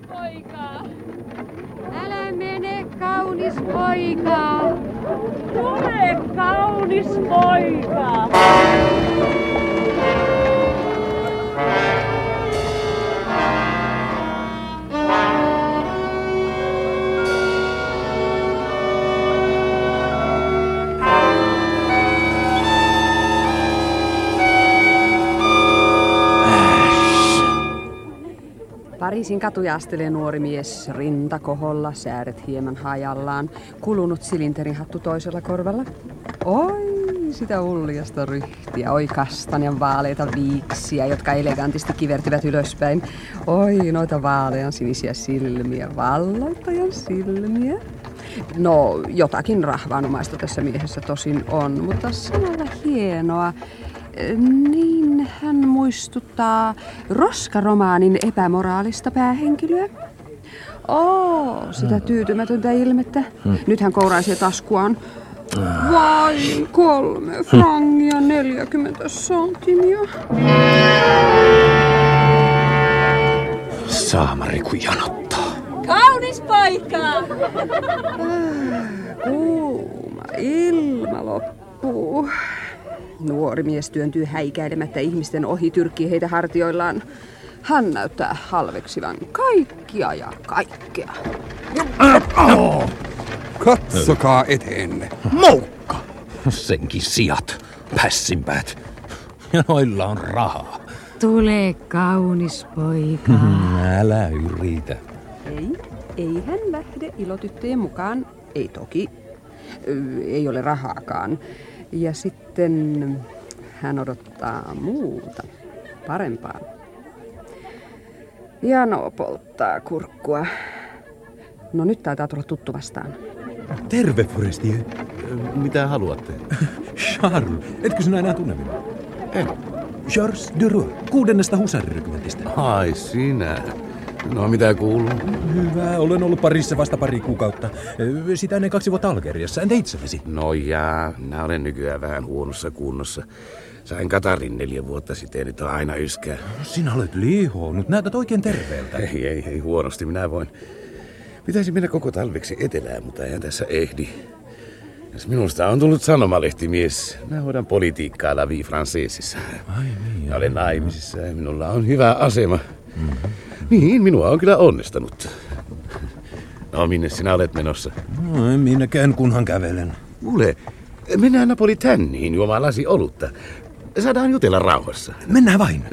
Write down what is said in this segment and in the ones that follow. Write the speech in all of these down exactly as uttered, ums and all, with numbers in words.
poika! Älä mene, kaunis poika! Tule, kaunis poika! Pariisin katuja astelee nuori mies, rinta koholla, sääret hieman hajallaan, kulunut silinterinhattu toisella korvalla. Oi, sitä ulliasta ryhtiä, oi kastanjan vaaleita viiksiä, jotka elegantisti kivertyvät ylöspäin. Oi, noita vaalean sinisiä silmiä, valloittajan silmiä. No, jotakin rahvaanomaista tässä miehessä tosin on, mutta samalla hienoa. Niin hän muistuttaa Roskaromaanin epämoraalista päähenkilöä. Oo, sitä tyytymätöntä ilmettä. Hmm. Nyt hän kouraisee taskuaan. Vain kolme frangia neljäkymmentä santimia. Saamari kun janottaa. Kaunis paikka! Kuuma ilma loppuu. Nuori mies työntyy häikäilemättä ihmisten ohi, tyrkkii heitä hartioillaan. Hän näyttää halveksivan kaikkia ja kaikkea. Oh, katsokaa eteenne. Moukka! Senkin sijat, pässinpäät. Ja noilla on rahaa. Tule, kaunis poika. Älä yritä. Ei, ei hän lähde ilotyttöjen mukaan. Ei toki. Ei ole rahaakaan. Ja sitten hän odottaa muuta, parempaa. Jano polttaa kurkkua. No nyt taitaa tulla tuttu vastaan. Terve, Forestier. Mitä haluatte? Charles, etkö sinä enää tunne minua? En. Charles de Roy, kuudennesta husarirykmentistä. Ai sinä. No mitä kuuluu? Hyvä, olen ollut Pariisissa vasta pari kuukautta. Sitä ennen kaksi vuotta Algeriassa. Entä itsellesi? No jaa, minä olen nykyään vähän huonossa kunnossa. Sain Katarin neljä vuotta sitten, nyt on aina yskää. Sinä olet lihonut, näytät oikein terveeltä. Ei, ei, ei, huonosti minä voin. Pitäisi mennä koko talveksi etelään, mutta eihän tässä ehdi. Jos minusta on tullut sanomalehtimies, minä hoidan politiikkaa La Vie Françaisissa. Ai niin. Olen naimisissa ja minulla on hyvä asema. Mm-hmm. Niin, minua on kyllä onnistanut. No, minne sinä olet menossa? No, en minäkään, kunhan kävelen. Kuule, mennään Napolitänniin juomaan lasi olutta. Saadaan jutella rauhassa. Mennään vain.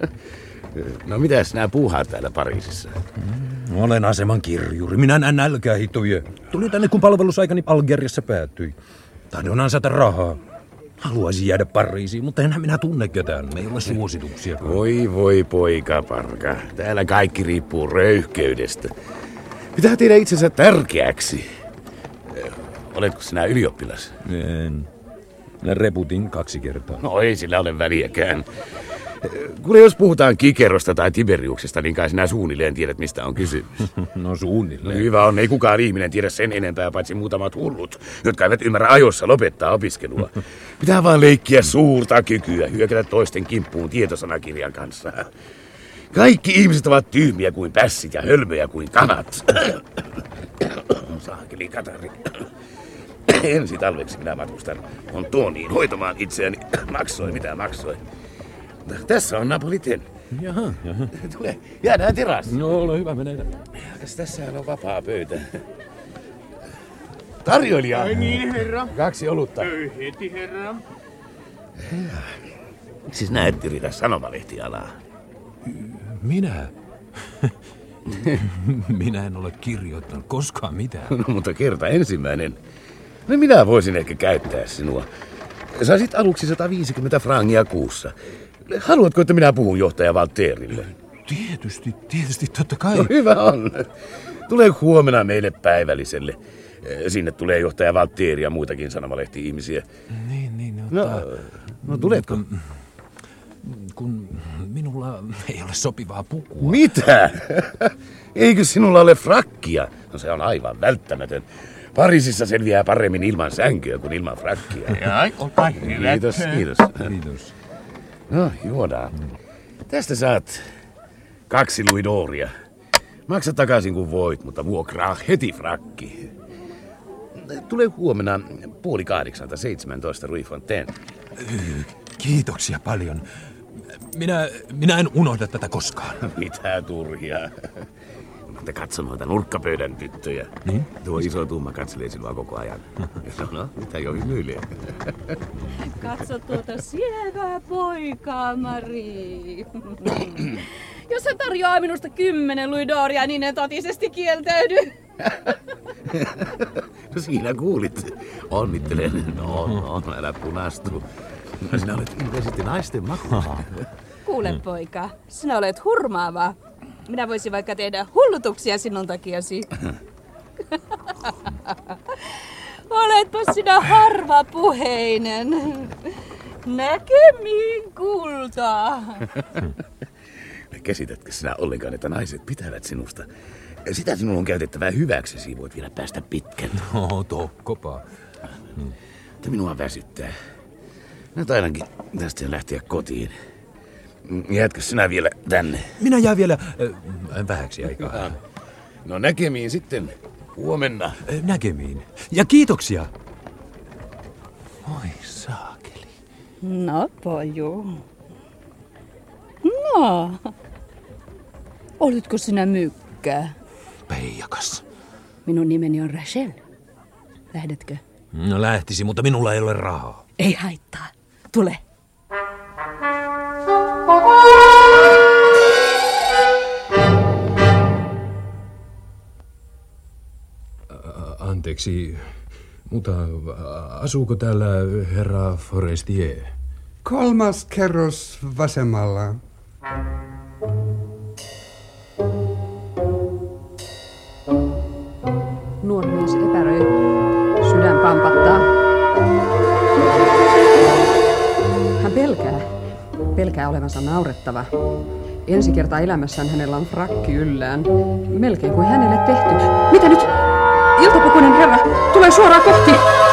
No, mitäs sinä puuhaat täällä Pariisissa? Mm, olen aseman kirjuri. Minä näen nälkää hitoja. Tulin tänne, kun palvelusaikani Algeriassa päättyi. Tahdon ansaita rahaa. Haluaisin jäädä Pariisiin, mutta enhän minä tunne ketään. Me ei ole suosituksia. Voi voi poika parka. Täällä kaikki riippuu röyhkeydestä. Pitää tehdä itsensä tärkeäksi. Oletko sinä ylioppilas? En. Minä reputin kaksi kertaa. No ei sillä ole väliäkään. Kuule, jos puhutaan Kikerosta tai Tiberiuksesta, niin kai sinä suunnilleen tiedät, mistä on kysymys. No suunnilleen. No, hyvä on, ei kukaan ihminen tiedä sen enempää, paitsi muutamat hullut, jotka eivät ymmärrä ajoissa lopettaa opiskelua. Pitää vaan leikkiä suurta kykyä, hyökätä toisten kimppuun tietosanakirjan kanssa. Kaikki ihmiset ovat tyhmiä kuin pässit ja hölmöjä kuin kanat. Saakeli Katari. Ensi talveksi minä matustan Montoniin hoitamaan itseäni. Maksoi mitä maksoi. Tässä on Napoliten. Jaha, jaha. Tule, jäädään terassiin. No, ole hyvä, menee. Tässä on vapaa pöytä. Tarjoilija. Ai niin, herra. Kaksi olutta. Heti, herra. Siis näet tiritä sanomalehtialaa. Minä? Minä en ole kirjoittanut koskaan mitään. No, mutta kerta ensimmäinen. No minä voisin ehkä käyttää sinua. Saisit aluksi sata viisikymmentä frangia kuussa. Haluatko, että minä puhun johtaja Valterille? Tietysti, tietysti, totta kai. No hyvä on. Tule huomenna meille päivälliselle. Sinne tulee johtaja Valtteri ja muitakin sanomalehti-ihmisiä. Niin, niin. No, Mutta, no tuletko? Mutta, kun minulla ei ole sopivaa pukua. Mitä? Eikö sinulla ole frakkia? No se on aivan välttämätön. Pariisissa selviää paremmin ilman sänkyä kuin ilman frakkia. Jai, olkaa hyvä. Kiitos, kiitos. Kiitos. No, juodaan. Tästä saat kaksi louis d'oria. Maksa takaisin kun voit, mutta vuokraa heti frakki. Tule huomenna puoli kahdeksalta seitsemäntoista Rue Fontaine. Kiitoksia paljon. Minä, minä en unohda tätä koskaan. Mitä turhia. Mutta katso noita nurkkapöydän tyttöjä. Niin? Tuo iso tumma katselee sinua koko ajan. No, no, mitä jo hymyilee. Katso tuota sievää poikaa, Marie. Jos hän tarjoaa minusta kymmenen Louis d'Oria, niin en totisesti kieltäydy. No siinä kuulit. Onnittelen. No, no, älä punastu. Sinä olet ilmeisesti naisten makuinen. Kuule, poika, sinä olet hurmaava. Minä voisin vaikka tehdä hullutuksia sinun takiasi. Oletpa sinä harvapuheinen. Näkemiin, kulta. Käsitätkö sinä ollenkaan, että naiset pitävät sinusta? Sitä sinun on käytettävää hyväksesi, voit vielä päästä pitkän. No, tokkopa. Hmm. Mutta minua väsyttää. Nyt ainakin tästä lähteä kotiin. Jäätkö sinä vielä tänne? Minä jään vielä äh, vähäksi aikaa. No näkemiin sitten huomenna. Äh, näkemiin. Ja kiitoksia. Oi saakeli. No, poju. No. Olitko sinä mykkää? Peijakas. Minun nimeni on Rachel. Lähdetkö? No lähtisi, mutta minulla ei ole rahaa. Ei haittaa. Tule. Anteeksi, mutta asuuko täällä herra Forestier? Kolmas kerros vasemmalla. Nuori mies epäröi. Sydän pampattaa. Hän pelkää. Pelkää olevansa naurettava. Ensi kertaa elämässään hänellä on frakki yllään. Melkein kuin hänelle tehty. Mitä nyt? Iltapukuinen herra tulee suoraan kohti.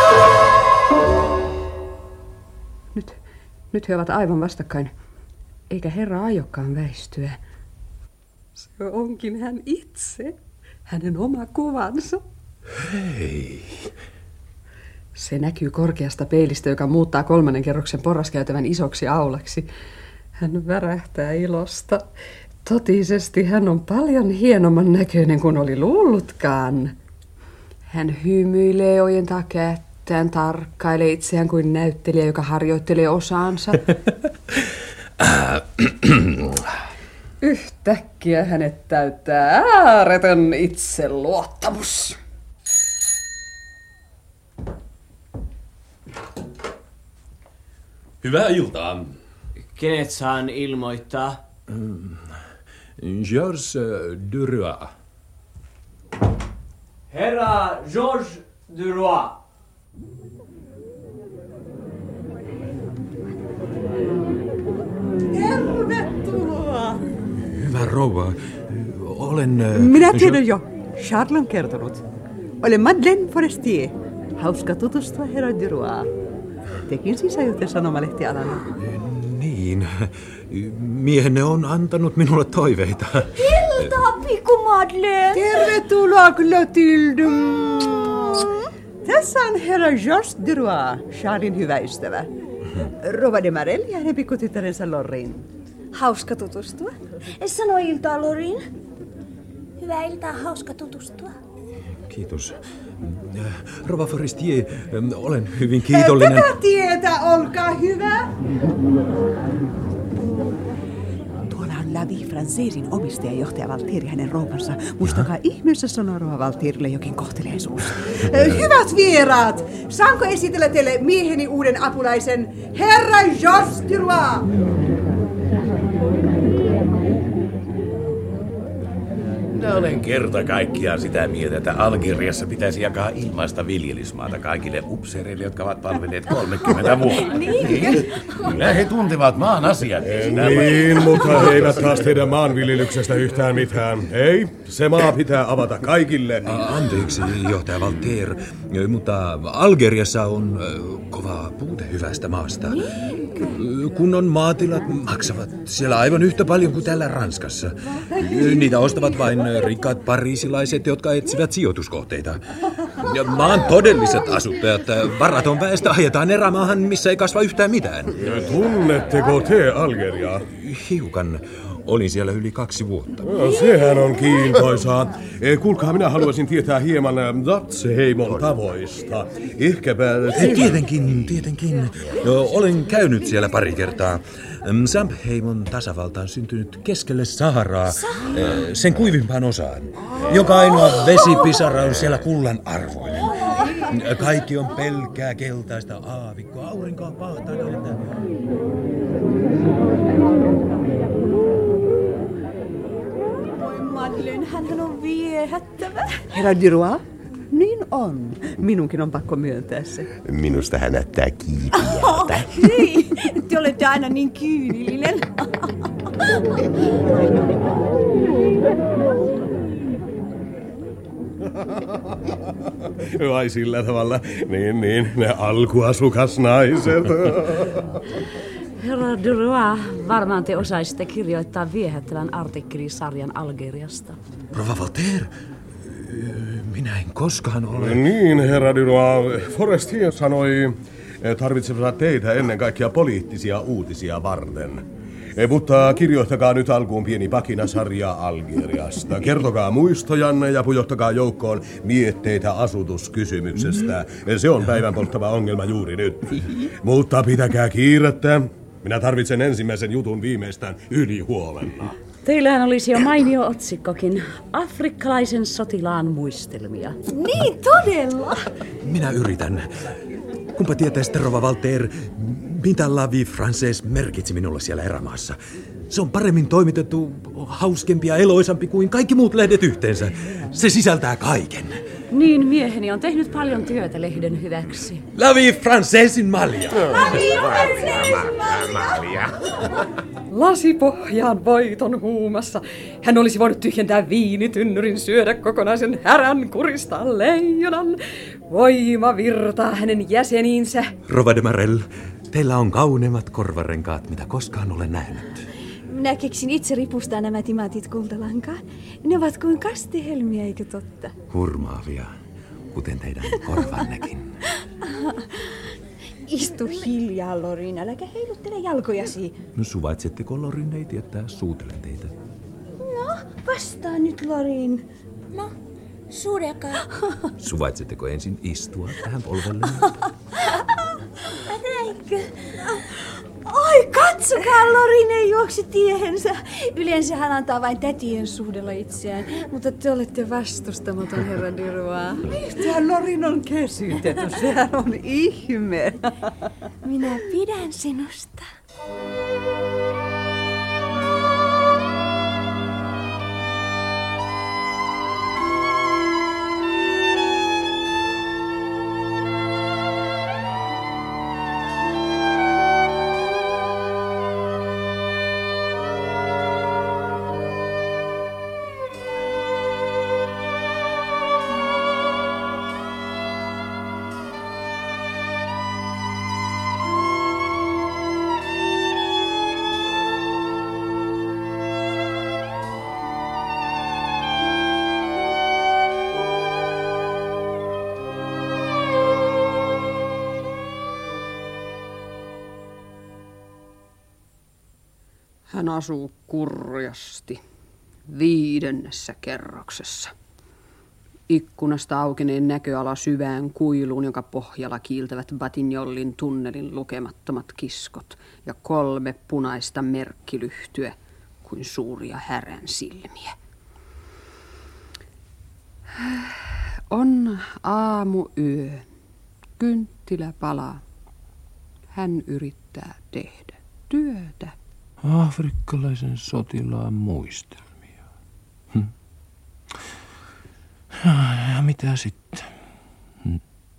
Nyt, nyt he ovat aivan vastakkain. Eikä herra aiokkaan väistyä. Se onkin hän itse. Hänen oma kuvansa. Hei. Se näkyy korkeasta peilistä, joka muuttaa kolmannen kerroksen porraskäytävän isoksi aulaksi. Hän värähtää ilosta. Totisesti hän on paljon hienomman näköinen kuin oli luullutkaan. Hän hymyilee, ojentaa kättään, tarkkailee itseään kuin näyttelijä, joka harjoittelee osaansa. Yhtäkkiä hänet täyttää ääretön itseluottamus. Hyvää iltaa. Kenet saan ilmoittaa? Georges Duroy. Herra Georges Duroy. Tervetuloa! Hyvä rouva. Olen... Minä tiedän jo. Charles on kertonut. Olen Madeleine Forestier. Hauska tutustua herra Duroy. Tekin siis ajoitte sanomalehtialalla. Niin. Miehenne on antanut minulle toiveita. Iltaa, pikku Madeleine. Tervetuloa, Clotilde. Tässä on herra Georges Duroy, Charlesin hyvä ystävä. Rova de Marelle ja hänen pikkutyttärensä Lorraine. Hauska tutustua. Sano iltaa, Lorin. Hyvää iltaa, hauska tutustua. Kiitos. Rova Forestier, olen hyvin kiitollinen. Tätä tietä, olkaa hyvä. Tuolla on La Vie Françaisin omistajajohtaja Valtieri ja hänen rouvansa. Muistakaa ihmeessä sanoa Rova Valtierille jokin kohteliaisuus. Hyvät vieraat, saanko esitellä teille mieheni uuden apulaisen, herra Georges Duroy? Minä olen kerta kaikkiaan sitä mieltä, että Algeriassa pitäisi jakaa ilmaista viljelysmaata kaikille upseereille, jotka ovat palvelleet kolmekymmentä vuotta. Niin. Kyllä he tuntevat maan asiat. Niin, mutta he eivät taas tiedä maanviljelyksestä yhtään mitään. Ei, se maa pitää avata kaikille. Anteeksi, johtaja Valtier, mutta Algeriassa on kova puute hyvästä maasta. Kunnon maatilat maksavat siellä aivan yhtä paljon kuin täällä Ranskassa. Niitä ostavat vain rikkaat pariisilaiset, jotka etsivät sijoituskohteita. Ja maan todelliset asuttajat, varaton väestö ajetaan erämaahan, missä ei kasva yhtään mitään. Tunnetteko te Algeriaa? Hiukan. Olin siellä yli kaksi vuotta. No, sehän on kiintoisaa. E, kuulkaa, minä haluaisin tietää hieman Datsheimon tavoista. Ehkäpä... Tietenkin, tietenkin. No, olen käynyt siellä pari kertaa. Samheimon tasavalta on syntynyt keskelle Saharaa, sen kuivimpaan osaan. Joka ainoa vesipisara on siellä kullan arvoinen. Kaikki on pelkkää keltaista aavikkoa, aurinkoa paataan. Madeleine, hänhän on viehättävä. Herra Duroy, niin on. Minunkin on pakko myöntää se. Minusta hän näyttää kiipiältä. Oh, hei, te olette aina niin kyynillinen. Vai sillä tavalla? Niin, niin, ne alkuasukasnaiset. Herra Duroy, varmaan te osaisitte kirjoittaa viehättävän artikkelisarjan Algeriasta. Rova Voltaire, minä en koskaan ole... Niin, herra Duroy, Forestier sanoi, tarvitsevat teitä ennen kaikkea poliittisia uutisia varten. Mutta kirjoittakaa nyt alkuun pieni pakinasarja Algeriasta. Kertokaa muistojanne ja pujottakaa joukkoon mietteitä asutuskysymyksestä. Se on päivän polttava ongelma juuri nyt. Mutta pitäkää kiirettä. Minä tarvitsen ensimmäisen jutun viimeistään yli huomenna. Teillähän olisi jo mainio otsikkokin. Afrikkalaisen sotilaan muistelmia. Niin, todella. Minä yritän. Kumpa tietäisitte, Rova Voltaire, mitä La Vie Française merkitsi minulle siellä erämaassa. Se on paremmin toimitettu, hauskempi ja eloisampi kuin kaikki muut lehdet yhteensä. Se sisältää kaiken. Niin, mieheni on tehnyt paljon työtä lehden hyväksi. La Vie Françaisein malja. La Vie Françaisein malja. Lasipohjaan voiton huumassa. Hän olisi voinut tyhjentää viinitynnyrin, syödä kokonaisen härän, kuristaa leijonan. Voima virtaa hänen jäseniinsä. Rova de Marelle, teillä on kauneimmat korvarenkaat, mitä koskaan olen nähnyt. Minä keksin itse ripustaa nämä timaatit kultalankaan. Ne ovat kuin kastihelmiä, eikö totta? Hurmaavia, kuten teidän korvannekin. Istu hiljaa, Lorin, äläkä heiluttele jalkojasi. No, suvaitsetteko, Lorin, ei tietää suutelen teitä? No, vastaa nyt, Lorin. No, suurekaa. Suvaitsetteko ensin istua tähän polvelle? Näinkö? Oi, katsokaa, Lorin ei juoksi tiehensä. Yleensä hän antaa vain tätien suhdella itseään, mutta te olette vastustamaton, herra Duroy. Mistähän Lorin on käsitetty? Sehän on ihme. Minä pidän sinusta. Hän asuu kurjasti viidennessä kerroksessa. Ikkunasta aukeneen näköala syvään kuiluun, jonka pohjalla kiiltävät Batignolin tunnelin lukemattomat kiskot ja kolme punaista merkkilyhtyä kuin suuria härän silmiä. On aamuyö. Kynttilä palaa. Hän yrittää tehdä työtä. Afrikkalaisen sotilaan muistelmia. Hm. Ja mitä sitten? Hm.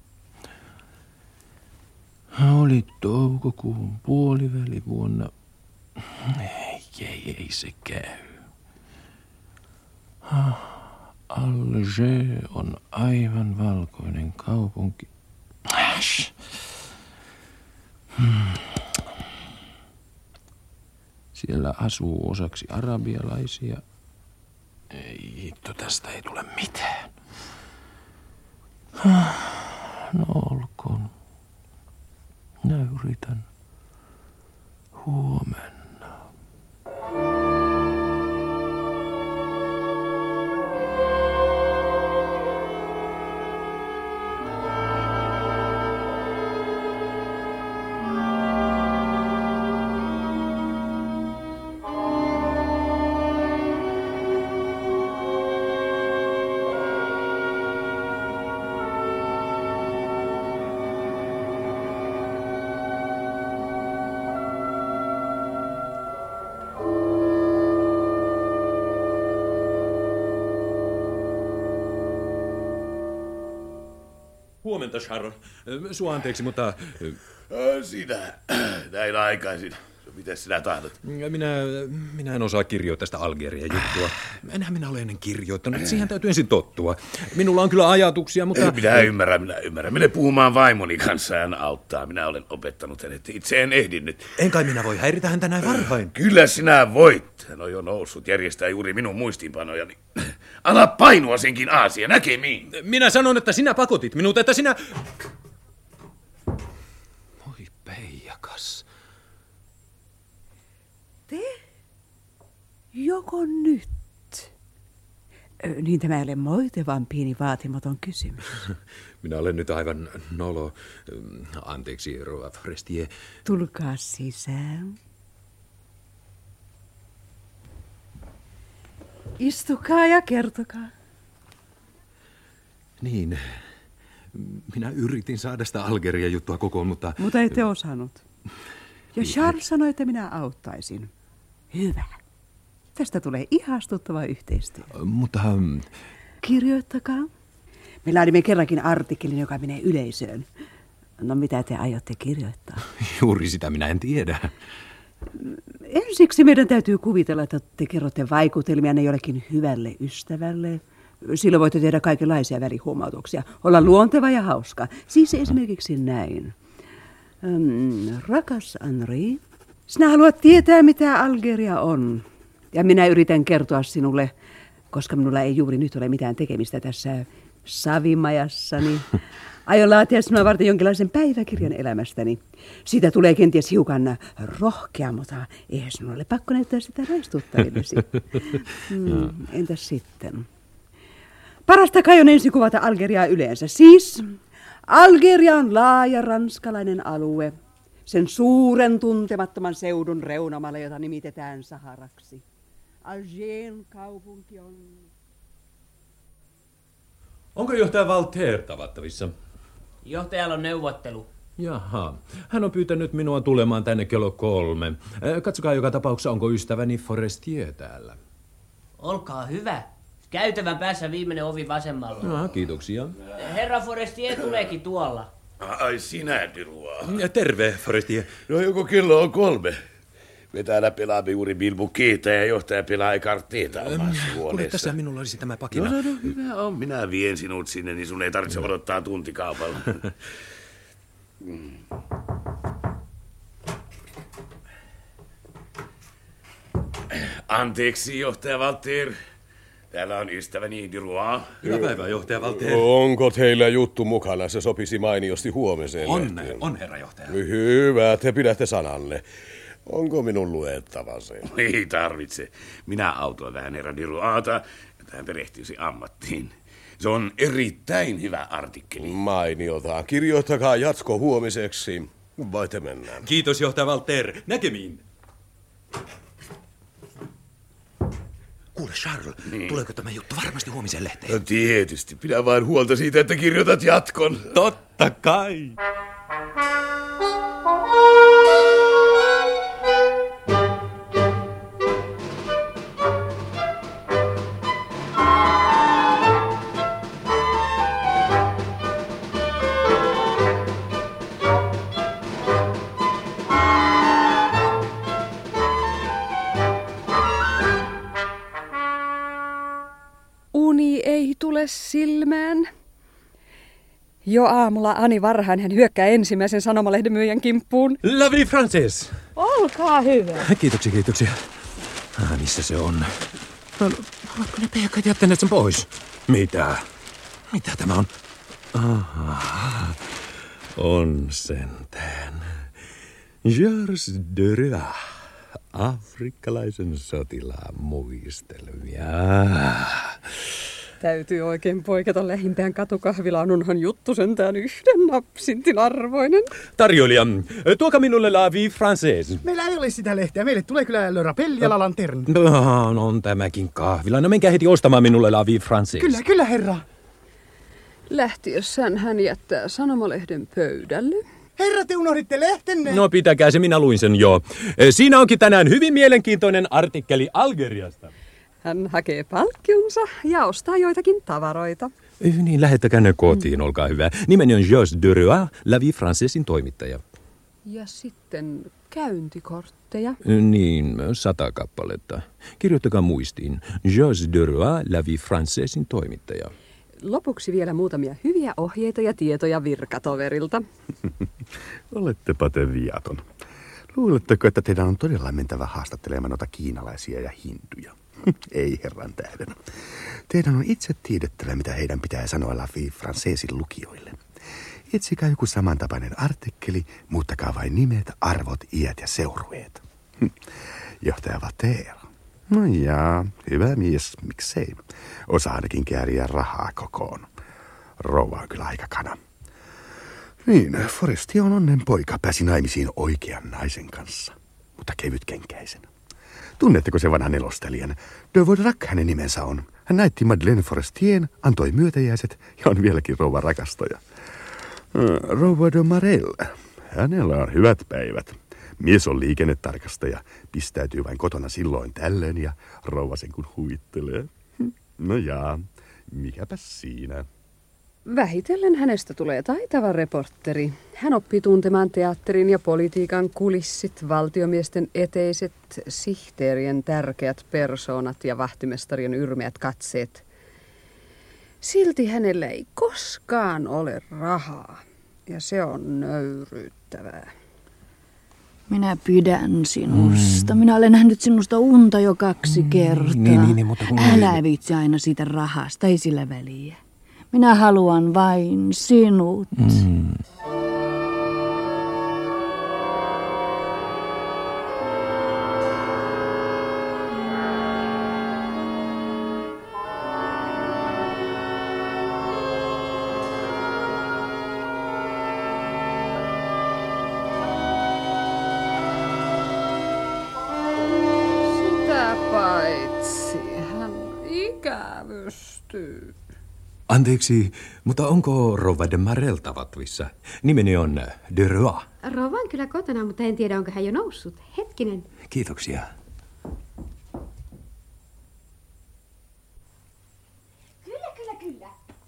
Oli toukokuun puoliväli vuonna. Ei, ei, ei se käy. Alger on aivan valkoinen kaupunki. Äsh. Hmm. Siellä asuu osaksi arabialaisia. Ei, hitto, tästä ei tule mitään. No olkoon. Minä yritän huomenna. Huomenta, Charles. Sua anteeksi, mutta... Sinä, näin aikaisin. Miten sinä tahdot? Minä, minä en osaa kirjoittaa tästä Algeria-juttua. Enhän minä ole ennen kirjoittanut. Siihen täytyy ensin tottua. Minulla on kyllä ajatuksia, mutta... Minä ymmärrän, minä ymmärrän. Mene puhumaan vaimoni kanssa, hän auttaa. Minä olen opettanut hänet. Itse en ehdinyt. En kai minä voi häiritä häntä näin varhain. Kyllä sinä voit. Hän on jo noussut järjestää juuri minun muistiinpanojani. Ala painua senkin Aasia näkemiin. Minä sanon, että sinä pakotit minut, että sinä... Oi peijakas. Te? Joko nyt? Niin tämä ei ole moitevan pieni vaatimaton kysymys. Minä olen nyt aivan nolo. Anteeksi, rouva Forestier. Tulkaa sisään. Istukaa ja kertokaa. Niin, minä yritin saada sitä Algeria-juttua kokoon, mutta... Mutta ette osannut. Ja Charles sanoi, että minä auttaisin. Hyvä. Tästä tulee ihastuttava yhteistyö. Mutta... Kirjoittakaa. Me laadimme kerrankin artikkelin, joka menee yleisöön. No mitä te aiotte kirjoittaa? Juuri sitä minä en tiedä. Ensiksi meidän täytyy kuvitella, että te kerrotte vaikutelmianne jollekin hyvälle ystävälle. Silloin voitte tehdä kaikenlaisia välihuomautuksia. Olla luonteva ja hauska. Siis esimerkiksi näin. Ähm, rakas Henri, sinä haluat tietää, mitä Algeria on. Ja minä yritän kertoa sinulle, koska minulla ei juuri nyt ole mitään tekemistä tässä savimajassani. Aion laatia sinua varten jonkinlaisen päiväkirjan elämästäni. Siitä tulee kenties hiukan rohkea, mutta eihän sinulla ole pakko näyttää sitä raistuttavillesi. Hmm, entäs sitten? Parasta kai on ensin kuvata Algeriaa yleensä. Siis Algeria on laaja ranskalainen alue. Sen suuren tuntemattoman seudun reunamalla, jota nimitetään Saharaksi. Algerien kaupunki on... Onko johtaja Valter tavattavissa? Johtajalla on neuvottelu. Jaha. Hän on pyytänyt minua tulemaan tänne kello kolme. Katsokaa joka tapauksessa, onko ystäväni Forestier täällä. Olkaa hyvä. Käytävän päässä viimeinen ovi vasemmalla. No, kiitoksia. Herra Forestier tuleekin tuolla. Ai sinä, Durois. Terve, Forestier. No joko kello on kolme. Me täällä pelaamme juuri bilbukeeta ja johtaja pelaa ekarteeta omassa huoneessa. Kuule, tässä minulla olisi tämä pakina. No, no, no, hyvä on. Minä vien sinut sinne, niin sun ei tarvitse odottaa tuntikaupalla. mm. Anteeksi, johtaja Valter. Täällä on ystäväni Durois. Hyvää päivää, johtaja Valter. Onko teillä juttu mukana? Se sopisi mainiosti huomiseen. On, on herra johtaja. Hyvä, te pidätte sananne. Onko minun luettava se? Ei tarvitse. Minä autoin vähän herra Durois'ta, että hän perehtyisi ammattiin. Se on erittäin hyvä artikkeli. Mainiota. Kirjoittakaa jatko huomiseksi. Voitte mennä. Kiitos, johtaja Valter. Näkemiin. Kuule, Charles, niin. Tuleeko tämä juttu varmasti huomisen lehteen? No tietysti. Pidä vain huolta siitä, että kirjoitat jatkon. Totta kai. Silmään. Jo aamulla Ani varhain hän hyökkää ensimmäisen sanomalehden myyjän kimppuun. La vie française. Olkaa hyvä. Kiitoksia, kiitoksia. Ah, missä se on? No, Oletko ne pehkät jättäneet sen pois? Mitä? Mitä tämä on? Aha. On sentään. Georges Dürreau. Afrikkalaisen sotilaan muistelmia. Täytyy oikein poiketa lähimpään katukahvilaan, onhan juttu sentään yhden napsintin arvoinen. Tarjoilija, tuoka minulle La Vie Française. Meillä ei ole sitä lehteä. Meille tulee kyllä Le Rappel ja La Lanterne. No, on tämäkin kahvila. No menkää heti ostamaan minulle La Vie Française. Kyllä, kyllä herra. Lähtiessään hän jättää sanomalehden pöydälle. Herra, te unohditte lehtenne. No pitäkää se, minä luin sen jo. Siinä onkin tänään hyvin mielenkiintoinen artikkeli Algeriasta. Hän hakee palkkionsa ja ostaa joitakin tavaroita. Niin, lähettäkää ne kotiin, mm. olkaa hyvä. Nimeni on Georges Dürreau, La Vie Françaisin toimittaja. Ja sitten käyntikortteja. Niin, sata kappaletta. Kirjoittakaa muistiin. Georges Dürreau, La Vie Françaisin toimittaja. Lopuksi vielä muutamia hyviä ohjeita ja tietoja virkatoverilta. Olettepa te viaton. Luuletteko, että teidän on todella mentävä haastattelemaan noita kiinalaisia ja hinduja? Ei herran tähden. Teidän on itse tiedettävä, mitä heidän pitää sanoa La Vie Françaisin lukijoille. Etsikää joku samantapainen artikkeli, muuttakaa vain nimet, arvot, iät ja seurueet. Johtaja Valtaire. No jaa, hyvä mies, miksei. Osaa ainakin kääriä rahaa kokoon. Rouva on kyllä aika kana. Niin, Foresti on onnen poika, pääsi naimisiin oikean naisen kanssa, mutta kevytkenkäisen. Tunnetteko se vanhan elostelijan? De Vaudrec hänen nimensä on. Hän näytti Madeleine Forestien, antoi myötäjäiset ja on vieläkin rouva rakastaja. Rouva de Marelle. Hänellä on hyvät päivät. Mies on liikennetarkastaja, pistäytyy vain kotona silloin tällöin ja rouva sen kun huittelee. No jaa, mikäpäs siinä. Vähitellen hänestä tulee taitava reporteri. Hän oppii tuntemaan teatterin ja politiikan kulissit, valtiomiesten eteiset, sihteerien tärkeät persoonat ja vahtimestarien yrmeät katseet. Silti hänellä ei koskaan ole rahaa, ja se on nöyryyttävää. Minä pidän sinusta. Mm. Minä olen nähnyt sinusta unta jo kaksi mm. kertaa. Niin, niin, niin, mutta kun... Älä viitsi aina siitä rahasta, ei sillä väliä. Minä haluan vain sinut. Mm. Sitä paitsi hän ikävystyy. Anteeksi, mutta onko rouva de Marelle tavattavissa? Nimeni on Dürreau. Rouva on kyllä kotona, mutta en tiedä, onko hän jo noussut. Hetkinen. Kiitoksia. Kyllä, kyllä, kyllä.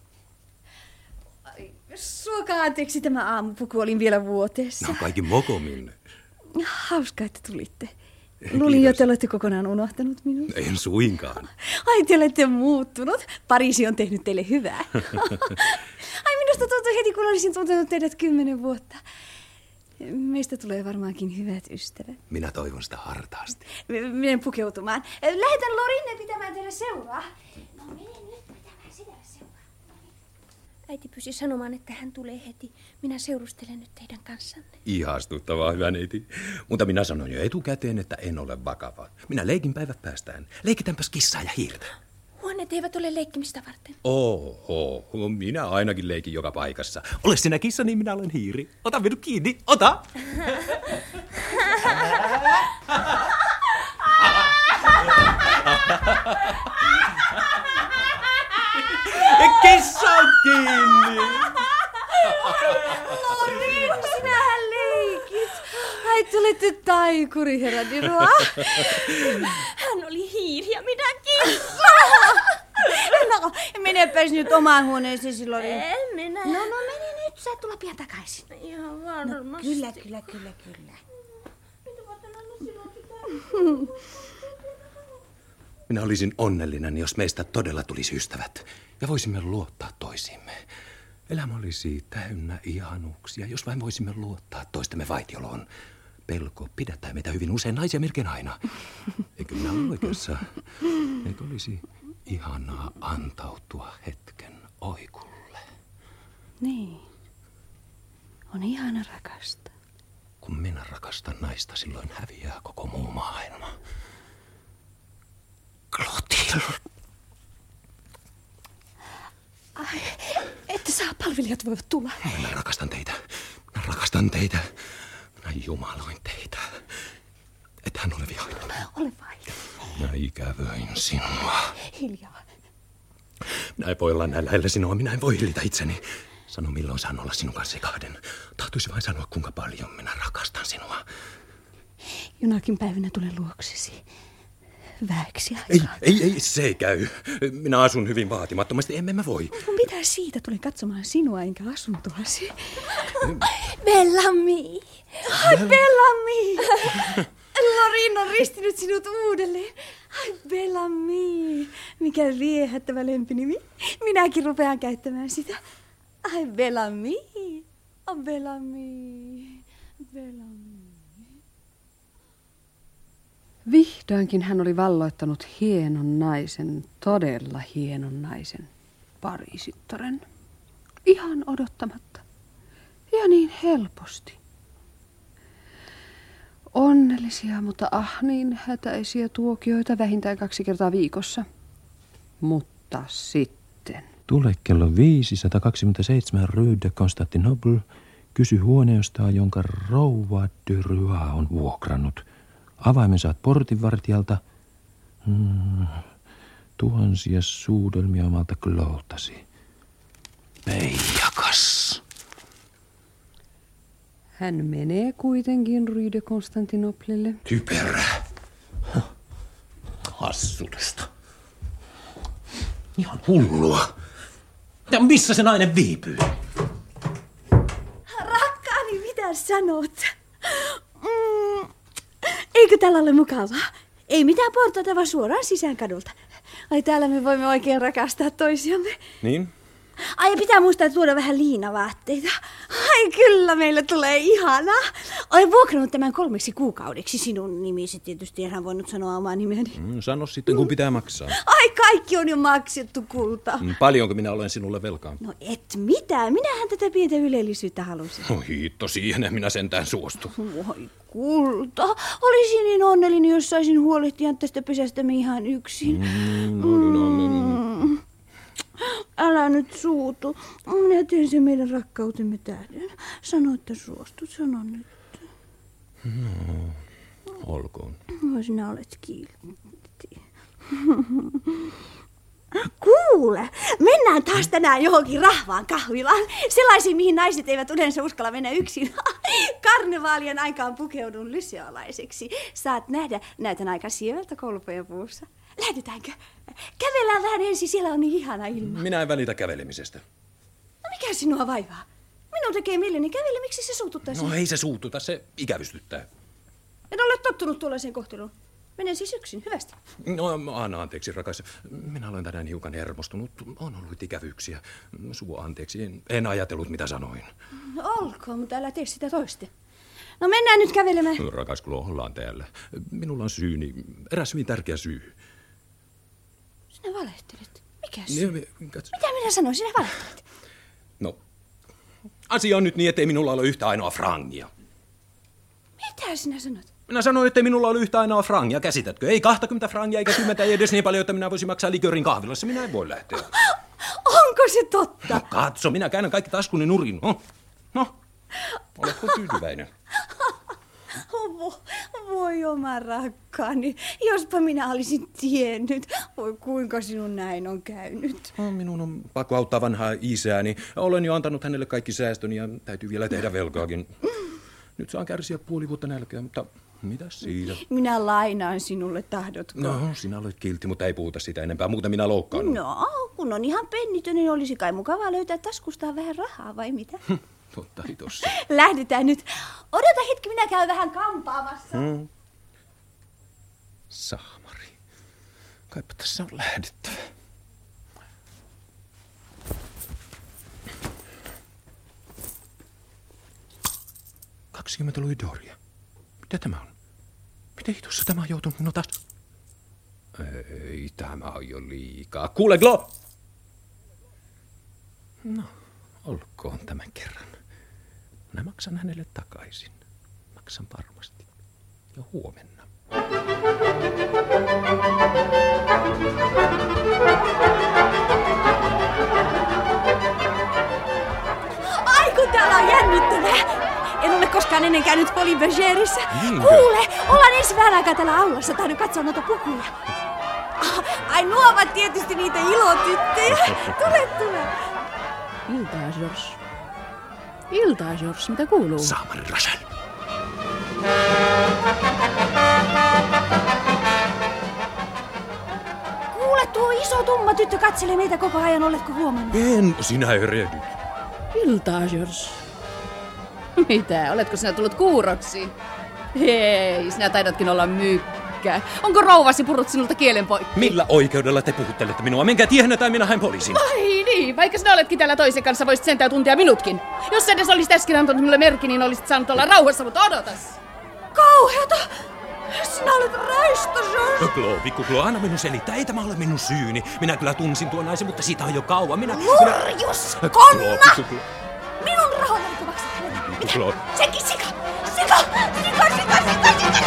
Ai, suokaa anteeksi, tämä aamupuku olin vielä vuoteessa. No kaikki mokomin. Hauskaa, että tulitte. Luulin jo, te olette kokonaan unohtanut minut. En suinkaan. Ai, te olette muuttunut. Pariisi on tehnyt teille hyvää. Ai, minusta tuntui heti, kun olisin tuntenut teidät kymmenen vuotta. Meistä tulee varmaankin hyvät ystävät. Minä toivon sitä hartaasti. Menen pukeutumaan. Lähetän Lorinne pitämään teille seuraa. No, mene nyt pitämään sitä seuraa. Äiti pyysi sanomaan, että hän tulee heti. Minä seurustelen nyt teidän kanssanne. Ihastuttavaa, hyvä neiti. Mutta minä sanoin jo etukäteen, että en ole vakava. Minä leikin päivät päästään. Leikitäänpäs kissaa ja hiirtä. Huoneet eivät ole leikkimistä varten. Oho, minä ainakin leikin joka paikassa. Ole sinä kissa, niin minä olen hiiri. Ota minut kiinni, ota! Kissa on kiinni! Lorin, sinähän leikit. Ai, te olette taikuri, herra Dürreau. Hän oli hiiri ja minä kissa. No, menepäs nyt omaan huoneeseesi, Lorin. En minä. No, no, mene nyt. Saat tulla pian takaisin. Ihan varmasti. No, kyllä, kyllä, kyllä, kyllä. Minä olisin onnellinen, jos meistä todella tulisi ystävät ja voisimme luottaa toisiimme. Elämä olisi täynnä ihanuuksia, jos vain voisimme luottaa toistemme vaitioloon. Pelko pidättää meitä hyvin usein, naisia melkein aina. Eikö minä ole oikeassa? Eikö olisi ihanaa antautua hetken oikulle. Niin. On ihana rakastaa. Kun minä rakastan naista, silloin häviää koko muu maailma. Clotilde. Ai, että saa palvelijat voivat tulla. Minä rakastan teitä. Minä rakastan teitä. Minä jumaloin teitä. Et hän ole vihainen. Ole vain. Minä ikävöin sinua. Hiljaa. Minä en voi olla näin lähellä sinua. Minä en voi hillitä itseni. Sano, milloin saan olla sinun kanssa kahden. Tahtoisi vain sanoa, kuinka paljon minä rakastan sinua. Jonakin päivänä tulen luoksesi. Vähäksi aikaa. Ei, ei, ei, se ei käy. Minä asun hyvin vaatimattomasti, emme mä voi. Mitä siitä tulen katsomaan sinua enkä asuntoasi? Bellamy! Ai Bellamy! Lorin on ristinyt sinut uudelleen. Ai Bellamy! Mikä viehättävä lempinimi. Minäkin rupean käyttämään sitä. Ai Bellamy! Oh Bellamy! Bellamy! Vihdoinkin hän oli valloittanut hienon naisen, todella hienon naisen, Pariisittaren. Ihan odottamatta. Ja niin helposti. Onnellisia, mutta ah niin hätäisiä tuokioita vähintään kaksi kertaa viikossa. Mutta sitten. Tule kello viisisataakaksikymmentäseitsemän Rue de Constantinople. Kysy huoneesta, jonka rouva de Rua on vuokrannut. Avaimen saat portinvartijalta. Hmm. Tuhansia suudelmia omalta Claudetasi. Peijakas. Hän menee kuitenkin Rue de Constantinoplelle. Typerää. Hassutusta. Ihan hullua. Ja missä se nainen viipyy? Rakkaani, mitä sanot? Mm. Eikö tällä ole mukavaa? Ei mitään portaita, vaan suoraan sisään kadulta. Ai täällä me voimme oikein rakastaa toisiamme. Niin? Ai pitää muistaa tuoda vähän liinavaatteita. Ai kyllä meillä tulee ihanaa. Olen vuokrannut tämän kolmeksi kuukaudeksi sinun nimisi. Tietysti enhän voinut sanoa omaa nimeäni. Mm, sano sitten, kun pitää maksaa. Ai kaikki on jo maksettu, kulta. Mm, paljonko minä olen sinulle velkaa? No et mitään. Minähän tätä pientä ylellisyyttä halusin. Oh, hiitto, siihen en minä sentään suostu. Voi kulta. Olisin niin onnellinen, jos saisin huolehtia tästä pesästämme ihan yksin. Mm, no, no, no, no. Älä nyt suutu. Minä teen sen meidän rakkautemme tähden. Sano, että suostut. Sano nyt. No, olkoon. No, sinä olet kiltti. Kuule, mennään taas tänään johonkin rahvaan kahvilaan. Sellaisiin, mihin naiset eivät yleensä uskalla mennä yksin. Karnevaalien aikaan pukeudun lyseolaiseksi. Saat nähdä, näytän aika sievältä kolpoja puussa. Lähdetäänkö? Kävellään vähän ensin, siellä on niin ihana ilma. Minä en välitä kävelemisestä. No mikä sinua vaivaa? Minun tekee mieleni kävellä, miksi se suututtaisi? No ei se suututa, se ikävystyttää. En ole tottunut tuollaiseen kohteluun. Menen siis yksin, hyvästi. No anna anteeksi, rakas. Minä olen tänään hiukan hermostunut. On ollut ikävyyksiä. Suo anteeksi, en, en ajatellut mitä sanoin. No olkoon, mutta älä tee sitä toiste. No mennään nyt kävelemään. Rakas, kun ollaan täällä. Minulla on syyni, eräs hyvin tärkeä syy. Sinä valehtelet. Mikä syy? Ne, katso. Mitä minä sanoin? Sinä valehtelet. No, asia on nyt niin, ettei minulla ole yhtä ainoa frangia. Mitä sinä sanot? Minä sanoin, ettei minulla ole yhtä ainoa frangia, käsitätkö? Ei kahtakymmentä frangia eikä kymmentä, ei edes niin paljon, että minä voisin maksaa likörin kahvilassa. Minä en voi lähteä. Onko se totta? No katso, minä käännän kaikki taskuni nurin. No, no. Oletko tyytyväinen? Voi, voi oma rakkaani, jospa minä olisin tiennyt. Voi kuinka sinun näin on käynyt. No, minun on pakko auttaa vanhaa isääni. Olen jo antanut hänelle kaikki säästöni ja täytyy vielä tehdä velkaakin. Nyt saan kärsiä puoli vuotta nälkää, mutta mitäs siitä? Minä lainaan sinulle, tahdotko? No, sinä olet kiltti, mutta ei puhuta sitä enempää. Muuten minä loukkaan. No, kun on ihan pennitön, niin olisi kai mukavaa löytää taskustaan vähän rahaa, vai mitä? Totta hitossa. Lähdetään nyt. Odota hetki, minä käyn vähän kampaamassa. Hmm. Saamari. Kaipa tässä on lähdettävä. kaksikymmentä louis d'oria. Mitä tämä on? Miten hitossa tämä on joutunut minun taas? Ei, tämä on jo liikaa. Kuule, Glo! No, olkoon tämän kerran. Minä maksan hänelle takaisin. Maksan varmasti. Jo huomenna. Ai kun täällä on jännittävää! En ole koskaan ennen käynyt Polin Bergerissä. Niinkö? Kuule, ollaan ensi vähän aikaa täällä aulassa. Tahdon katsoa noita pukuja. Ah, ai nuo ovat tietysti niitä ilotyttöjä. Tule, tule. Iltaa, George. Iltaa, George. Mitä kuuluu? Saamari Rachel. Kuule, tuo iso tumma tyttö katselee meitä koko ajan. Oletko huomannut? En, sinä erehdyt. Iltaa, George. Mitä? Oletko sinä tullut kuuroksi? Hei, sinä taidatkin olla mykkä. Onko rouvasi purrut sinulta kielen poikki? Millä oikeudella te puhuttelette minua? Menkää tiehenne tai minä haen poliisin. Ai niin, vaikka sinä oletkin täällä toisen kanssa, voisit sentään tuntea minutkin. Jos edes olisit äsken antanut minulle merkki, niin olisit saanut olla rauhassa, mutta odotas. Kauheata! Sinä olet räistä, George. Klo, pikku Klo, anna minun selittää. Ei tämä ole minun syyni. Minä kyllä tunsin tuon naisen, mutta siitä on jo kauan. Minä... Lurjus! minä... Konna! Klo, pikku Klo. Minun rahoillani kun maksat hänelle. Pikku Klo. Senkin sika! Sika! Sika, sika, sika, sika!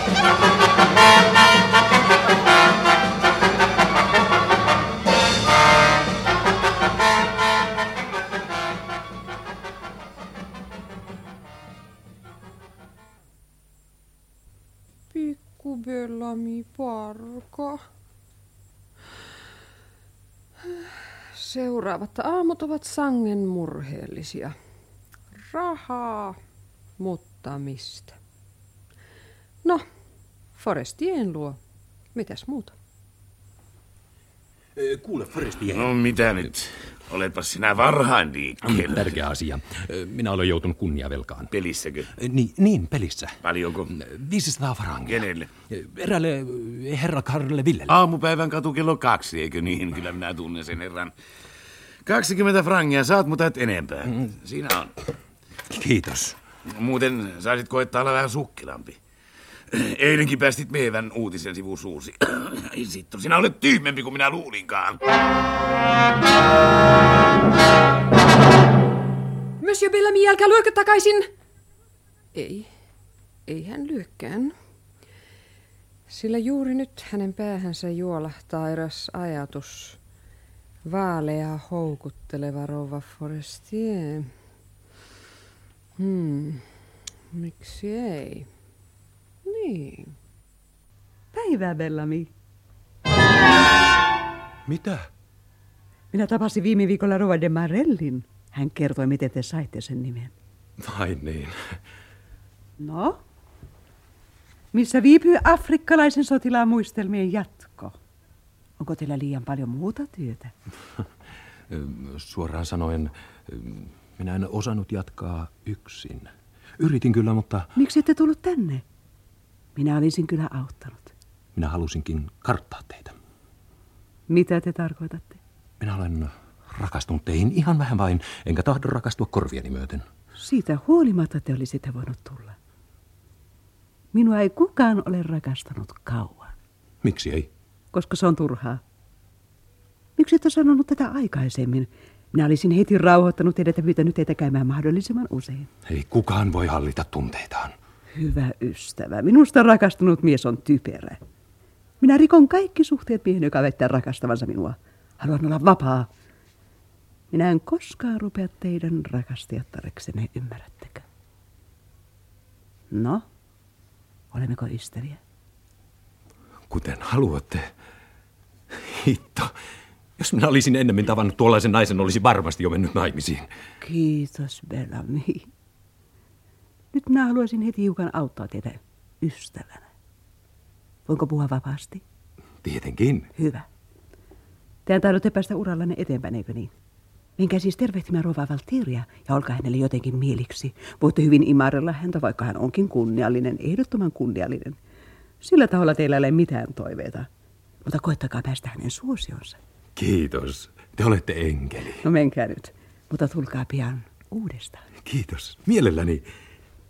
Pikku Bellamy parka. Seuraavat aamut ovat sangen murheellisia. Rahaa, mutta mistä? No, Forestien luo. Mitäs muuta? Kuule, Forestien. No mitä nyt? Oletpa sinä varhain liikkeellä. Tärkeä asia. Minä olen joutunut kunniavelkaan. Pelissäkö? Ni, niin, pelissä. Paljonko? viisisataa farangia. Kenelle? Eräälle herra Karle Villelle. Aamupäivän katu kello kaksi, eikö niin? Kyllä minä tunnen sen herran. kaksikymmentä frangia, saat mutta et enempää. Siinä on. Kiitos. Muuten saisit koettaa olla vähän sukkilampi. Eilenkin päästit mehevän uutisen sivu suusi. Ai sitto, sinä olet tyhmempi kuin minä luulinkaan. Monsieur Bellamy, älkää lyökö takaisin. Ei, ei hän lyökkään. Sillä juuri nyt hänen päähänsä juolahtaa eräs ajatus. Vaalea, houkutteleva rouva Forestier. Hmm, miksi ei? Niin. Päivää, Bellamy. Mitä? Minä tapasin viime viikolla rouva de Marellin. Hän kertoi, miten te saitte sen nimen. Vai niin. No? Missä viipyy afrikkalaisen sotilaan muistelmien jatko? Onko teillä liian paljon muuta työtä? Suoraan sanoen, minä en osannut jatkaa yksin. Yritin kyllä, mutta... Miksi ette tullut tänne? Minä olisin kyllä auttanut. Minä halusinkin karttaa teitä. Mitä te tarkoitatte? Minä olen rakastunut teihin ihan vähän vain, enkä tahdo rakastua korvieni myöten. Siitä huolimatta te olisitte voinut tulla. Minua ei kukaan ole rakastanut kauan. Miksi ei? Koska se on turhaa. Miksi ette sanonut tätä aikaisemmin? Minä olisin heti rauhoittanut teidät ja pyytänyt teitä käymään mahdollisimman usein. Ei kukaan voi hallita tunteitaan. Hyvä ystävä, minusta rakastunut mies on typerä. Minä rikon kaikki suhteet miehen, joka väittää rakastavansa minua. Haluan olla vapaa. Minä en koskaan rupea teidän rakastajattareksenne, ymmärrättekö? No, olemmeko ystäviä? Kuten haluatte. Hitto. Jos minä olisin ennemmin tavannut tuollaisen naisen, olisi varmasti jo mennyt naimisiin. Kiitos, Bellamy. Nyt minä haluaisin heti hiukan auttaa teitä ystävänä. Voinko puhua vapaasti? Tietenkin. Hyvä. Tehän taidotte päästä urallanne eteenpäin, eikö niin? Menkää siis tervehtimään rouva Valtiria ja olkaa hänelle jotenkin mieliksi. Voitte hyvin imarrella häntä, vaikka hän onkin kunniallinen, ehdottoman kunniallinen. Sillä taholla teillä ei ole mitään toiveita. Mutta koettakaa päästä hänen suosionsa. Kiitos. Te olette enkeli. No menkää nyt, mutta tulkaa pian uudestaan. Kiitos. Mielelläni.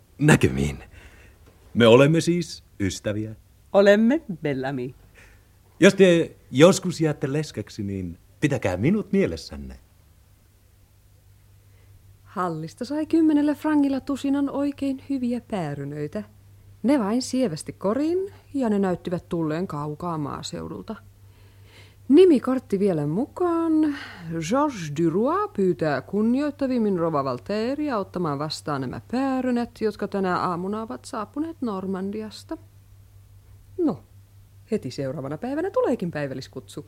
Näkemiin. Me olemme siis ystäviä. Olemme, Bellamy. Jos te joskus jäätte leskeksi, niin pitäkää minut mielessänne. Hallista sai kymmenellä frangilla tusinan oikein hyviä päärynöitä. Ne vain sievästi koriin ja ne näyttivät tulleen kaukaa maaseudulta. Nimikortti vielä mukaan. Georges Duroy pyytää kunnioittavimmin Rova Valteria ottamaan vastaan nämä päärynät, jotka tänä aamuna ovat saapuneet Normandiasta. No, heti seuraavana päivänä tuleekin päivälliskutsu.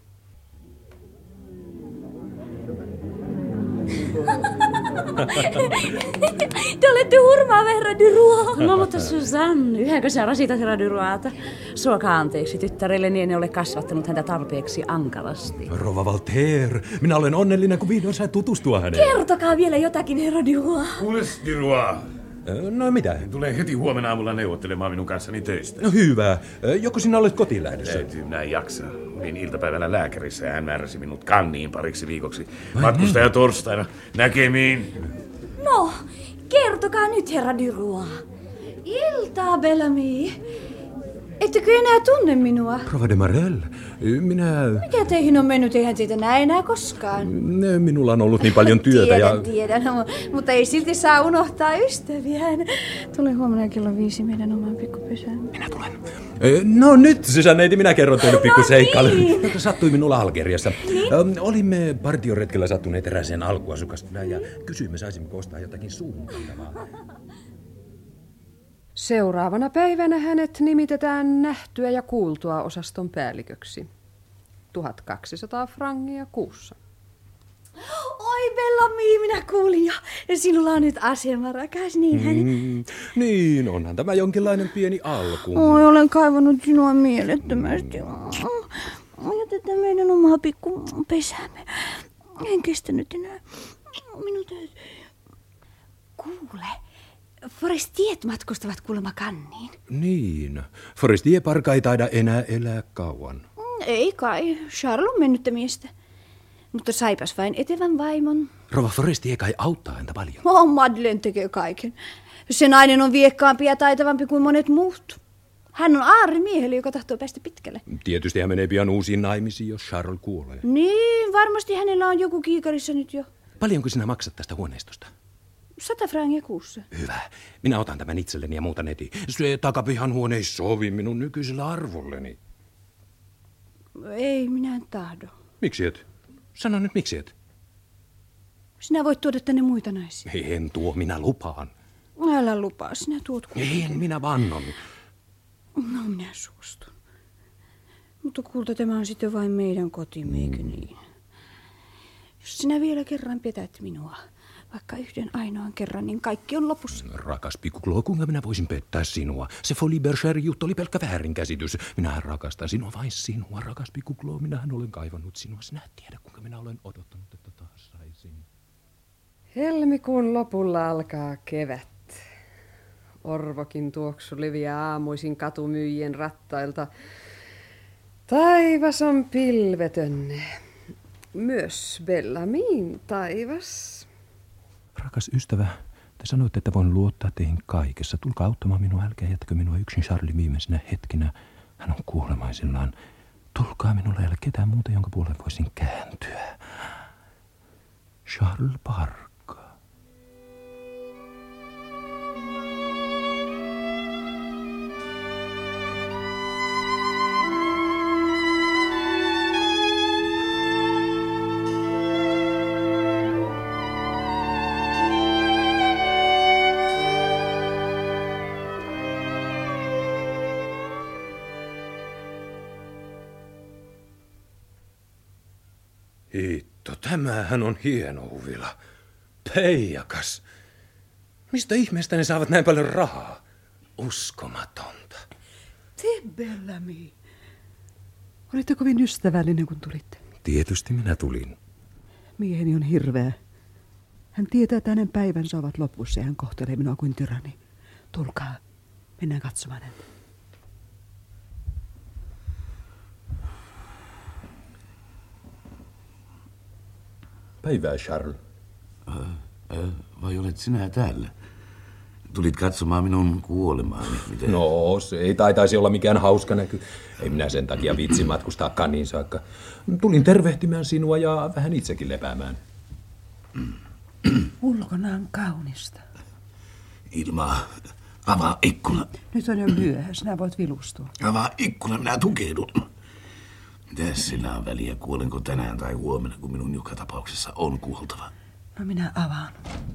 Te olette hurmaa, herra Duroy. No mutta Suzanne, yhänkö sä rasitat herra Duroyta? Suokaa anteeksi tyttärelleni, en ole kasvattanut häntä tarpeeksi ankarasti. Rova Valter, minä olen onnellinen, kun vihdoin sai tutustua häneen. Kertokaa vielä jotakin, herra Duroy. Kuules, Duroy. No mitä? Tulee heti huomenna aamulla neuvottelemaan minun kanssani töistä. No hyvä. Joko sinä olet kotiin lähdössä? Täytyy, minä en jaksa. Olin iltapäivällä lääkärissä ja hän määräsi minut kanniin pariksi viikoksi. Matkustaja torstaina. Näkemiin. No, kertokaa nyt, herra Duroy. Iltaa, Bellamy. Ettekö enää tunne minua? Rova de Marel, minä... Mikä teihin on mennyt? Eihän teitä näe enää koskaan. Minulla on ollut niin paljon työtä tiedän, ja... Tiedän, no, mutta ei silti saa unohtaa ystäviään. Tule huomenna kello viisi meidän omaan pikkupesään. Minä tulen. No nyt, Susanneiti, minä kerron teille pikkuseikkailu, niin. joka sattui minulla Algeriassa. Niin? Olimme partioretkellä sattuneet erääseen alkuasukastaan ja kysyimme, saisimmeko ostaa jotakin suunniteltavaa. Seuraavana päivänä hänet nimitetään nähtyä ja kuultua osaston päälliköksi. tuhatkaksisataa frangia kuussa. Oi Bellamy, minä kuulin jo. Sinulla on nyt asema, rakas, niinhän? Mm, niin, onhan tämä jonkinlainen pieni alku. Oi, olen kaivannut sinua mielettömästi. Jätetään meidän omaa pikku pesäämme. En kestä nyt enää. Minun täytyy... Kuule. Forestiet matkustavat kuulemma kanniin. Niin. Forestier-parka ei taida enää elää kauan. Ei kai. Charles on mennyttä miestä. Mutta saipas vain etevän vaimon. Rova Forestier kai auttaa häntä paljon. Oh, Madeleine tekee kaiken. Se nainen on viekkaampi ja taitavampi kuin monet muut. Hän on aarrimiehelle, joka tahtoo päästä pitkälle. Tietysti hän menee pian uusiin naimisiin, jos Charles kuolee. Niin, varmasti hänellä on joku kiikarissa nyt jo. Paljonko sinä maksat tästä huoneistosta? Sata frangia kuussa. Hyvä. Minä otan tämän itselleni ja muutan heti. Se takapihan huone ei sovi minun nykyisellä arvolleni. Ei, minä en tahdo. Miksi et? Sano nyt miksi et? Sinä voit tuoda tänne muita naisia. En tuo, minä lupaan. Älä lupaa, sinä tuot kuitenkin. En, minä vannon. No, minä suostun. Mutta kuulta, tämä on sitten vain meidän kotimme, eikö niin? Jos sinä vielä kerran petät minua, vaikka yhden ainoan kerran, niin kaikki on lopussa. Rakas pikkuklo, kuinka minä voisin pettää sinua? Se Folie Bergère-juttu oli pelkkä väärinkäsitys. Minähän rakastan sinua, vain sinua, rakas pikkuklo. Minähän olen kaivannut sinua. Sinä et tiedä, kuinka minä olen odottanut, että taas saisin. Helmikuun lopulla alkaa kevät. Orvokin tuoksu leviää aamuisin katumyyjien rattailta. Taivas on pilvetön. Myös Bellamyn taivas. Rakas ystävä, te sanoitte, että voin luottaa teihin kaikessa. Tulkaa auttamaan minua, älkää jättäkö minua yksin Charlin viimeisenä hetkinä. Hän on kuolemaisillaan. Tulkaa minulle, ei ole ketään muuta, jonka puoleen voisin kääntyä. Charles Park. Hitto, tämähän on hieno huvila. Peijakas. Mistä ihmeestä ne saavat näin paljon rahaa? Uskomatonta. Te, Bellamy. Olitte kovin ystävällinen, kun tulitte. Tietysti minä tulin. Mieheni on hirveä. Hän tietää, että hänen päivänsä ovat lopussa ja hän kohtelee minua kuin tyranni. Tulkaa, mennään katsomaan häntä. Päivää, Charles. Äh, äh, vai olet sinä täällä? Tulit katsomaan minun kuolemaani. Miten? No, se ei taitaisi olla mikään hauska näky. Ei minä sen takia vitsi matkustaa Cannesin saakka. Tulin tervehtimään sinua ja vähän itsekin lepäämään. Ulkona on kaunista. Ilma, avaa ikkuna. Nyt on jo myöhä, sinä voit vilustua. Avaa ikkuna, minä tukeudun. Mitäs sillä on väliä, kuolenko tänään tai huomenna, kun minun joka tapauksessa on kuoltava? No minä avaan.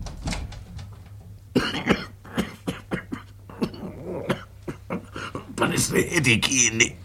Pane se heti kiinni.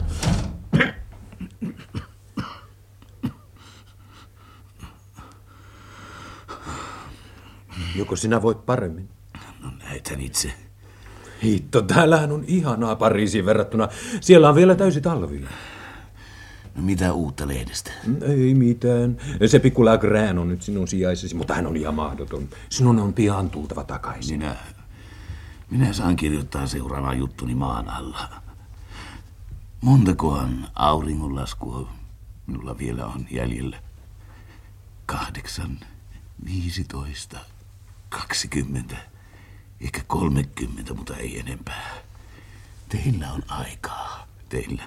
Joko sinä voit paremmin? No näytän itse. Hitto, täällähän on ihanaa Pariisiin verrattuna. Siellä on vielä täysi talvi. No mitä uutta lehdestä? Ei mitään. Se pikku Lagrään on nyt sinun sijaisesi, mutta hän on ihan mahdoton. Sinun on pian tultava takaisin. Minä, minä saan kirjoittaa seuraavan juttuni maan alla. Montakohan auringonlaskua minulla vielä on jäljellä? Kahdeksan, viisitoista, kaksikymmentä, ehkä kolmekymmentä, mutta ei enempää. Teillä on aikaa, teillä.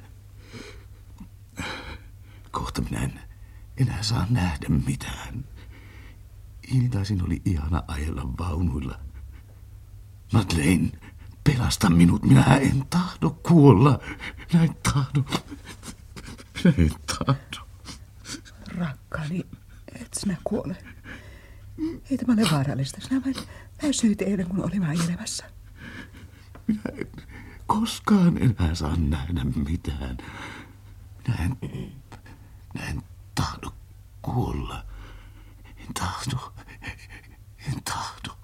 Kohta minä en enää saa nähdä mitään. Iltaisin oli ihana ajella vaunuilla. Madeleine, pelasta minut. Minä en tahdo kuolla. Minä en tahdo. Minä en tahdo. Rakkaani, et sinä kuole. Ei tämä ole vaarallista. Sinä vain väsyit eilen, kun olimme ajelemassa. Minä en koskaan enää saa nähdä mitään. Minä en, minä en tahdo kuolla. En tahdo. En tahdo.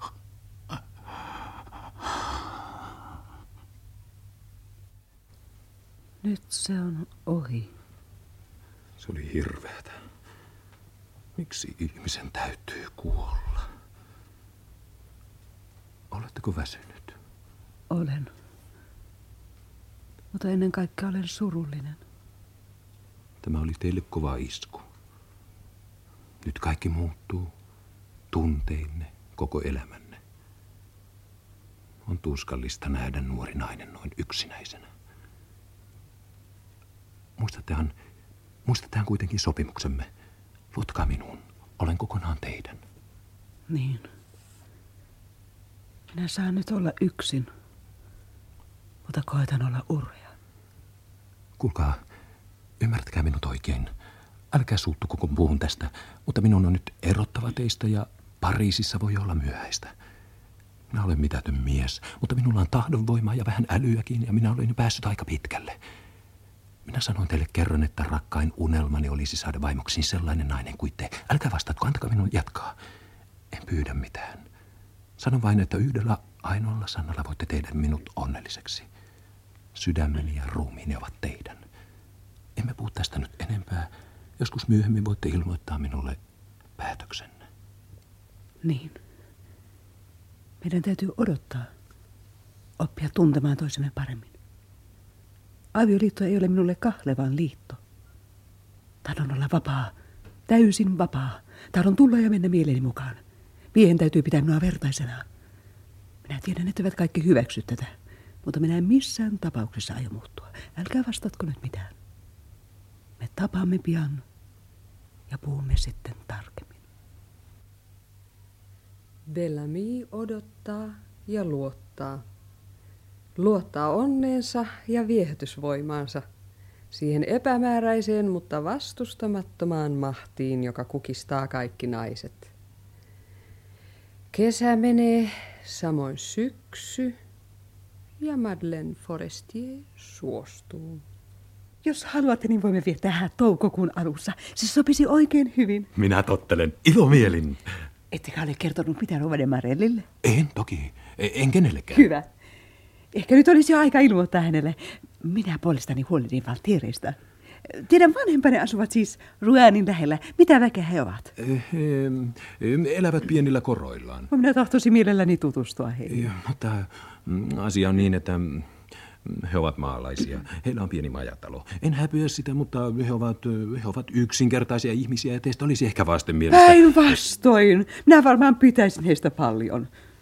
Nyt se on ohi. Se oli hirveätä. Miksi ihmisen täytyy kuolla? Oletteko väsynyt? Olen. Mutta ennen kaikkea olen surullinen. Tämä oli teille kova isku. Nyt kaikki muuttuu. Tunteinne, koko elämänne. On tuskallista nähdä nuori nainen noin yksinäisenä. Muistattehan, muistattehan kuitenkin sopimuksemme. Luottakaa minuun. Olen kokonaan teidän. Niin. Minä saan nyt olla yksin. Mutta koetan olla urhea. Kuulkaa, ymmärtäkää minut oikein. Älkää suuttuko, kun puhun tästä, mutta minun on nyt erottava teistä ja Pariisissa voi olla myöhäistä. Minä olen mitätön mies, mutta minulla on tahdonvoimaa ja vähän älyäkin ja minä olen jo päässyt aika pitkälle. Minä sanoin teille kerran, että rakkain unelmani olisi saada vaimoksiin sellainen nainen kuin te. Älkää vastatko, antakaa minun jatkaa. En pyydä mitään. Sanon vain, että yhdellä ainoalla sanalla voitte tehdä minut onnelliseksi. Sydämeni ja ruumiini ovat teidän. Emme puhu tästä nyt enempää. Joskus myöhemmin voitte ilmoittaa minulle päätöksenne. Niin. Meidän täytyy odottaa. Oppia tuntemaan toisemme paremmin. Avioliitto ei ole minulle kahlevan liitto. Tahdon olla vapaa. Täysin vapaa. Tahdon tulla ja mennä mieleeni mukaan. Miehen täytyy pitää minua vertaisenaan. Minä tiedän, että eivät kaikki hyväksy tätä. Mutta minä en missään tapauksessa aio muuttua. Älkää vastatko nyt mitään. Me tapaamme pian ja puhumme sitten tarkemmin. Bellamy odottaa ja luottaa. Luottaa onneensa ja viehätysvoimaansa. Siihen epämääräiseen, mutta vastustamattomaan mahtiin, joka kukistaa kaikki naiset. Kesä menee, samoin syksy, ja Madeleine Forestier suostuu. Jos haluatte, niin voimme viettää toukokuun alussa. Se sopisi oikein hyvin. Minä tottelen ilomielin. Ettekä ole kertonut mitään Rouva de Marellille? En toki, en kenellekään. Hyvä. Ehkä nyt olisi jo aika ilmoittaa hänelle. Minä puolestani huolehdin Valtiereista. Teidän vanhempani asuvat siis Rouenin lähellä. Mitä väkeä he ovat? He elävät pienillä koroillaan. Minä tahtoisin mielelläni tutustua heihin. Ja, mutta asia on niin, että he ovat maalaisia. Heillä on pieni majatalo. En häpyä sitä, mutta he ovat, he ovat yksinkertaisia ihmisiä ja teistä olisi ehkä vastenmielistä. Päinvastoin. Minä varmaan pitäisin heistä paljon.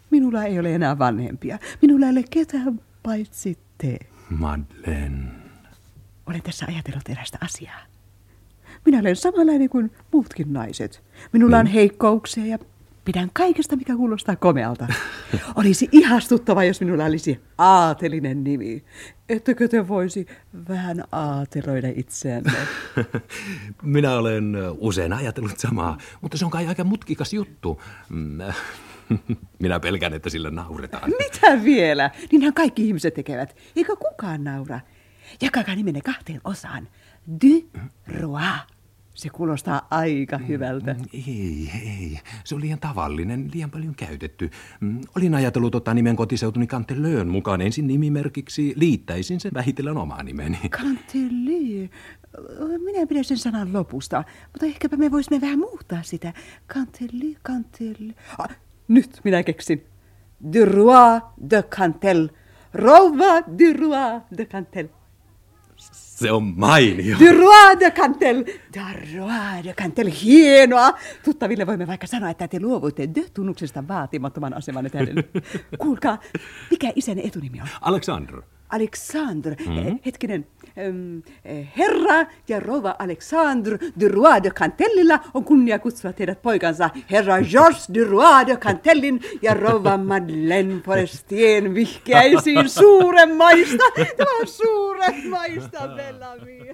Minulla ei ole enää vanhempia. Minulla ei ole ketään paitsi te. Madeleine. Olen tässä ajatellut erästä asiaa. Minä olen samanlainen kuin muutkin naiset. Minulla on heikkouksia ja pidän kaikesta, mikä kuulostaa komealta. Olisi ihastuttava, jos minulla olisi aatelinen nimi. Ettekö te voisi vähän aateloida itseänne? Minä olen usein ajatellut samaa, mutta se on kai aika mutkikas juttu. Minä pelkään, että sillä nauretaan. Mitä vielä? Niinhän kaikki ihmiset tekevät. Eikö kukaan naura? Jakakaa nimenne kahteen osaan. Du roi. Se kuulostaa aika hyvältä. Ei, ei. Se on liian tavallinen, liian paljon käytetty. Olin ajatellut ottaa nimen kotiseutuni Cantelön mukaan ensin nimimerkiksi. Liittäisin sen vähitellen omaa nimeni. Cantelö. Minä pidän sen sanan lopusta, mutta ehkäpä me voisimme vähän muuttaa sitä. Cantelö, Cantelö. Ah, nyt minä keksin. Du roi de Cantel. Rouva du roi de Cantel. Se on mainio. Du roi de Cantel. Du roi de Cantel. Hienoa. Tuttaville voimme vaikka sanoa, että te luovuitte de-tunnuksesta vaatimattoman asemanne tähden. Kuulkaa, mikä isän etunimi on? Alexandre. Alexandre. Mm-hmm. Hetkinen. Herra ja rouva Alexandre du roi de Cantellilla on kunnia kutsua teidät poikansa herra Georges du roi de Cantellin ja rouva Madeleine Forestien vihkeäisiin suuren maista. Tämä on suuren maista, Bellamy.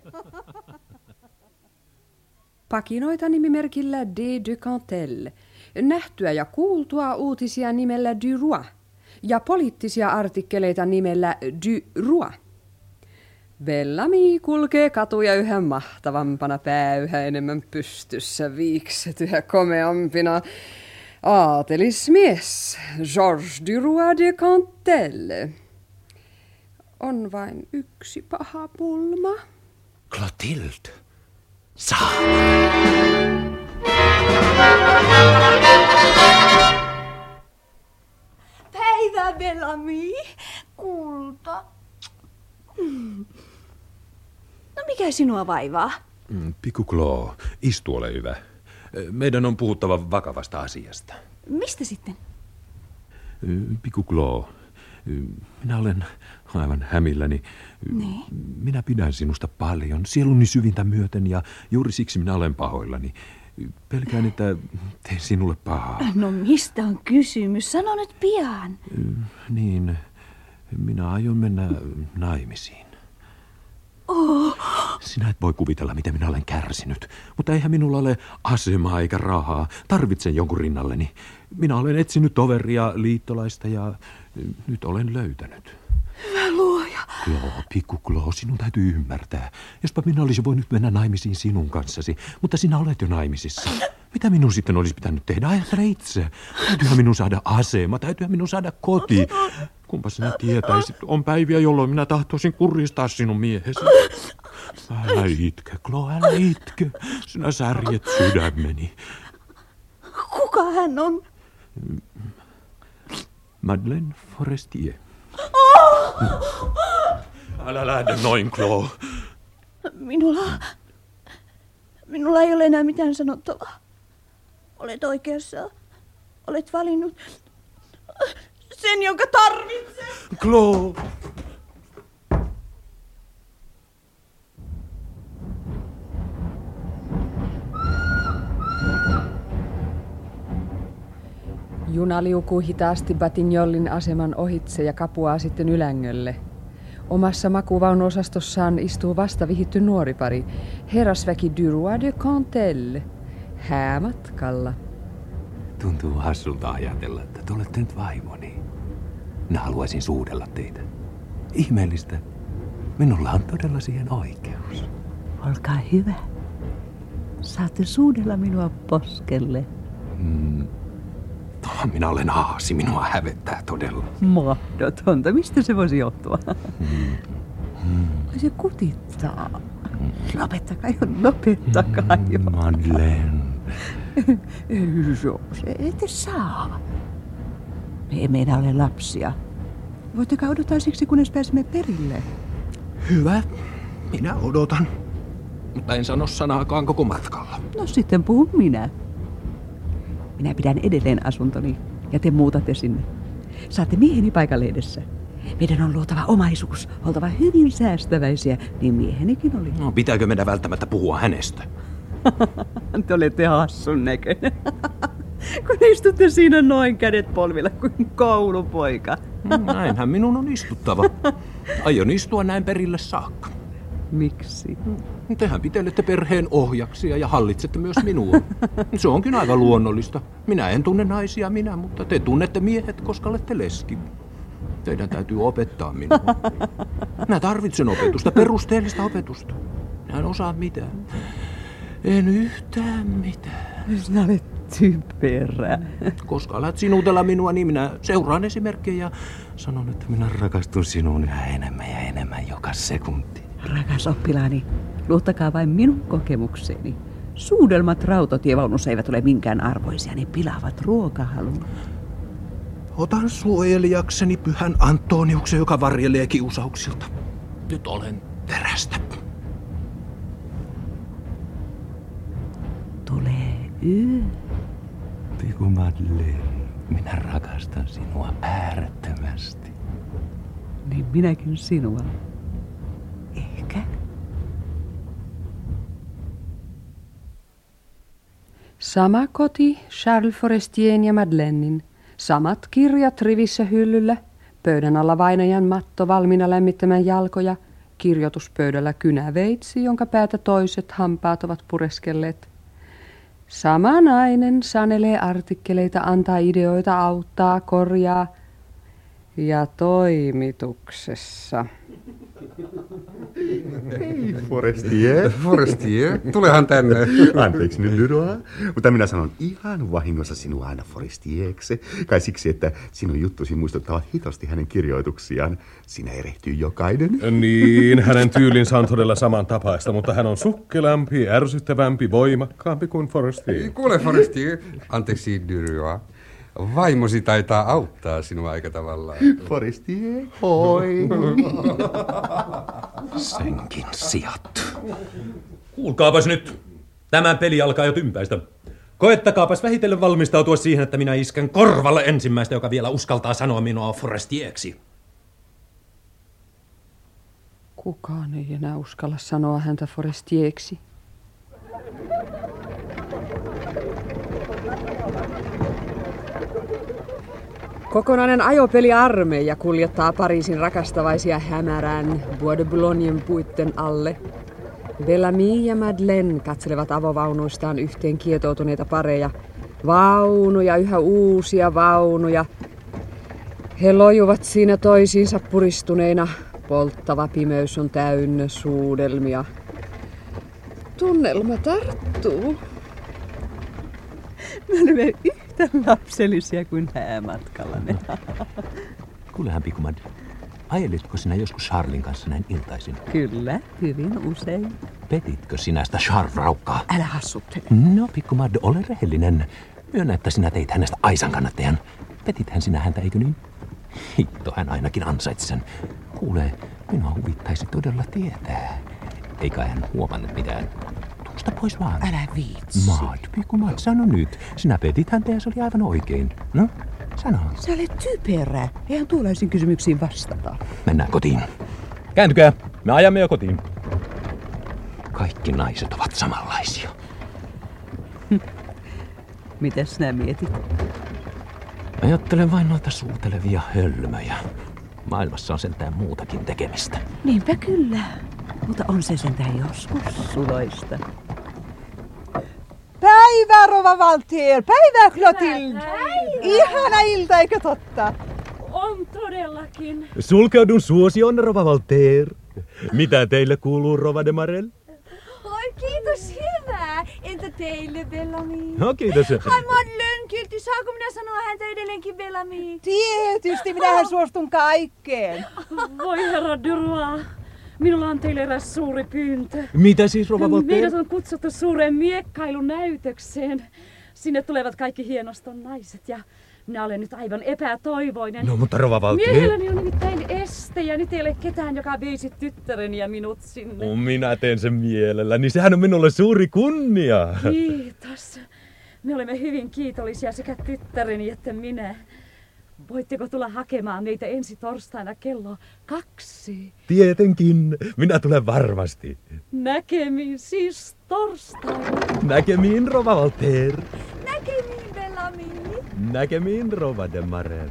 Pakinoita nimimerkillä D de Cantel, nähtyä ja kuultua uutisia nimellä du roi ja poliittisia artikkeleita nimellä du roi. Bellamy kulkee katuja yhä mahtavampana, pää yhä enemmän pystyssä, viikset yhä komeampina. Aatelismies, Georges du roi de Cantel. On vain yksi paha pulma. Clotilde. Saa. Päivää, Bellamy. Kulta. Hmm. No mikä sinua vaivaa? Mm, Pikku Claude, istu ole hyvä. Meidän on puhuttava vakavasta asiasta. Mistä sitten? Pikku Claude, minä olen aivan hämilläni. Niin. Minä pidän sinusta paljon, sieluni syvintä myöten, ja juuri siksi minä olen pahoillani. Pelkään, että teen sinulle pahaa. No mistä on kysymys? Sano nyt pian. Niin, minä aion mennä naimisiin. Oh. Sinä et voi kuvitella, mitä minä olen kärsinyt, mutta eihän minulla ole asemaa eikä rahaa. Tarvitsen jonkun rinnalleni. Minä olen etsinyt toveria, liittolaista ja nyt olen löytänyt. Hyvä luoja. Joo, pikku Claude, sinun täytyy ymmärtää. Jospa minä olisin voinut mennä naimisiin sinun kanssasi, mutta sinä olet jo naimisissa. Mitä minun sitten olisi pitänyt tehdä? Ajattele itse. Täytyyhän minun saada asema, täytyyhän minun saada koti. Kumpa sinä tietäisit, on päiviä, jolloin minä tahtoisin kuristaa sinun miehesi. Älä itke, Claude, älä itke. Sinä särjet sydämeni. Kuka hän on? Madeleine Forestier. Oh! Älä lähde noin, Claude. Minulla... Minulla ei ole enää mitään sanottavaa. Olet oikeassa. Olet valinnut sen, jonka tarvitsen. Claude. Juna liukuu hitaasti Batignolin aseman ohitse ja kapuaa sitten Ylängölle. Omassa makuvaunuosastossaan istuu vasta vihitty nuori pari, herrasväki du roi de Cantel, häämatkalla. Tuntuu hassulta ajatella, että te olette nyt vaimoni. Minä haluaisin suudella teitä. Ihmeellistä. Minulla on todella siihen oikeus. Olkaa hyvä. Saatte suudella minua poskelle. Mm. Minä olen aasi, minua hävettää todella. Mahdotonta. Mistä se voisi johtua? Mm. Mm. Se kutittaa. Mm. Lopettakaa jo, lopettakaa jo. Madeleine. Jos ette saa. Me emme enää ole lapsia. Voitteko odottaa siksi, kunnes pääsemme perille? Hyvä. Minä odotan. Mutta en sano sanaakaan koko matkalla. No sitten puhun minä. Minä pidän edelleen asuntoni ja te muutatte sinne. Saatte mieheni paikalle edessä. Meidän on luotava omaisuus, oltava hyvin säästäväisiä, niin miehenikin oli. No, pitääkö meidän välttämättä puhua hänestä? Te olette hassun näköinen. Kun istutte siinä noin kädet polvilla kuin koulupoika. Näinhän minun on istuttava. Aion istua näin perille saakka. Miksi? Tehän pitelette perheen ohjaksia ja hallitsette myös minua. Se onkin aivan luonnollista. Minä en tunne naisia minä, mutta te tunnette miehet, koska olette leski. Teidän täytyy opettaa minua. Minä tarvitsen opetusta, perusteellista opetusta. Minä en osaa mitään. En yhtään mitään. Sinä olet typerä. Koska alat sinutella minua, niin minä seuraan esimerkkejä ja sanon, että minä rakastun sinuun yhä enemmän ja enemmän joka sekunti. Rakas oppilaani, luottakaa vain minun kokemukseeni. Suudelmat rautatievaunussa eivät ole minkään arvoisia, ne pilaavat ruokahalun. Otan suojelijakseni pyhän Antoniuksen, joka varjelee kiusauksilta. Nyt olen terästä. Tulee yö. Piku Madeleine, minä rakastan sinua äärettömästi. Niin minäkin sinua. Ehkä. Sama koti Charles Forestien ja Madeleinin. Samat kirjat rivissä hyllyllä, pöydän alla vainajan matto valmiina lämmittämään jalkoja, kirjoituspöydällä kynäveitsi, jonka päätä toiset hampaat ovat pureskelleet. Sama nainen sanelee artikkeleita, antaa ideoita, auttaa, korjaa ja toimituksessa. Hei, Forestier. Forestier, tulehan tänne. Anteeksi nyt, Lydoa, mutta minä sanon ihan vahingossa sinua aina Forestieksi. Kai siksi, että sinun juttusi muistuttavat hitosti hänen kirjoituksiaan. Sinä erehtyy jokainen. Niin, hänen tyylinsä on todella samantapaista, mutta hän on sukkelampi, ärsyttävämpi, voimakkaampi kuin Forestier. Kuule, Forestier, anteeksi, Lydoa. Vaimosi taitaa auttaa sinua aika tavallaan. Forestier, hoi. Senkin sijat. Kuulkaapas nyt. Tämä peli alkaa jo tympäistä. Koettakaapas vähitellen valmistautua siihen, että minä isken korvalle ensimmäistä, joka vielä uskaltaa sanoa minua Forestieksi. Kukaan ei enää uskalla sanoa häntä Forestieksi. Kokonainen ajopeliarmeija kuljettaa Pariisin rakastavaisia hämärän Bois de Boulognen puitten alle. Bellamy ja Madeleine katselevat avovaunuistaan yhteen kietoutuneita pareja. Vaunuja, yhä uusia vaunuja. He lojuvat siinä toisiinsa puristuneina. Polttava pimeys on täynnä suudelmia. Tunnelma tarttuu. Me olemme yhtä lapsellisia kuin häämatkallamme. Kuulehan, Pikumad, ajelitko sinä joskus Charlin kanssa näin iltaisin? Kyllä, hyvin usein. Petitkö sinä sitä Charles-raukkaa? Älä hassuttele. No, Pikumad, ole rehellinen. Myönnä, että sinä teit hänestä aisan kannattajan. Petithän sinä häntä, eikö niin? Hitto, hän ainakin ansaitsi sen. Kuule, minua huvittaisi todella tietää. Eikä hän huomannut mitään. Tuosta pois vaan. Älä viitsi. Maat, Pikumad, sano nyt. Sinä petit häntä ja se oli aivan oikein. No, sano. Sä olet typerä. Eihän tuollaisiin kysymyksiin vastata. Mennään kotiin. Kääntykää. Me ajamme jo kotiin. Kaikki naiset ovat samanlaisia. Mitä sinä mietit? Ajattelen vain noita suutelevia hölmöjä. Maailmassa on sentään muutakin tekemistä. Niinpä kyllä. Mutta on se sentään joskus suloista. Päivää, Rova Valtier! Päivää, Clotilde! Ihana ilta, eikö totta? On todellakin. Sulkeudun suosioon, Rova Valtier. Mitä teille kuuluu, Rova de Marel? Oi, kiitos, hyvä. Entä teille, Bellamy? No, kiitos. Ai, Madeleine, kiltti, saako minä sanoa häntä edelleenkin Bellamy? Tietysti, minähän suostun kaikkeen. Voi herra Duroy. Minulla on teille eräs suuri pyyntö. Mitä siis, Rova Valtier? Meidät on kutsuttu suureen miekkailunäytökseen. Sinne tulevat kaikki hienoston naiset ja minä olen nyt aivan epätoivoinen. No, mutta Rova Valtier... Miehelläni on nimittäin este ja nyt ei ole ketään, joka veisi tyttäreni ja minut sinne. Oh, minä teen sen mielelläni. Sehän on minulle suuri kunnia. Kiitos. Me olemme hyvin kiitollisia sekä tyttäreni että minä. Voitteko tulla hakemaan meitä ensi torstaina kello kaksi? Tietenkin. Minä tulen varmasti. Näkemiin siis torstaina. Näkemiin, Rova Valter. Näkemiin, Bellamy. Näkemiin, Rova de Marel.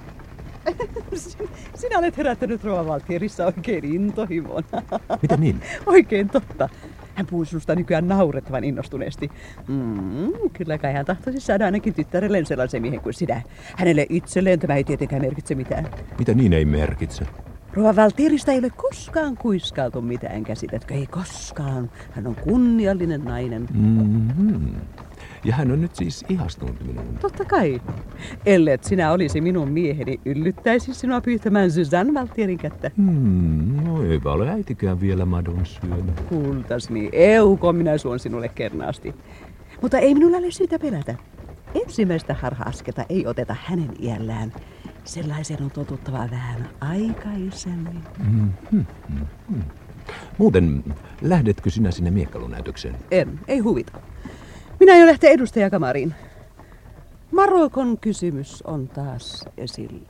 Sinä olet herättänyt Rova Valtierissa oikein intohimon. Mitä niin? Oikein totta. Hän puhuu sinusta nykyään naurettavan innostuneesti. Mm, kyllä kai hän tahtoisi saada ainakin tyttärelleen sellaisen miehen kuin sinä. Hänelle itselleen tämä ei tietenkään merkitse mitään. Mitä niin ei merkitse? Rova Valtierista ei ole koskaan kuiskailtu mitään, käsitätkö? Ei koskaan. Hän on kunniallinen nainen. Mm-hmm. Ja hän on nyt siis ihastunut minuun. Totta kai. Ellet sinä olisi minun mieheni, yllyttäisi sinua pyytämään Suzanne Valtierin kättä. Hmm, no eipä ole äitikään vielä madon syömä. Kultasni, euko minä suon sinulle kernaasti. Mutta ei minulla ole syytä pelätä. Ensimmäistä harha-asketa ei oteta hänen iällään. Sellaisen on totuttava vähän aikaisemmin. Mm-hmm. Mm-hmm. Muuten, lähdetkö sinä sinne miekkailunäytökseen? En, ei huvita. Minä aion lähteä edustajakamariin. Marokon kysymys on taas esillä.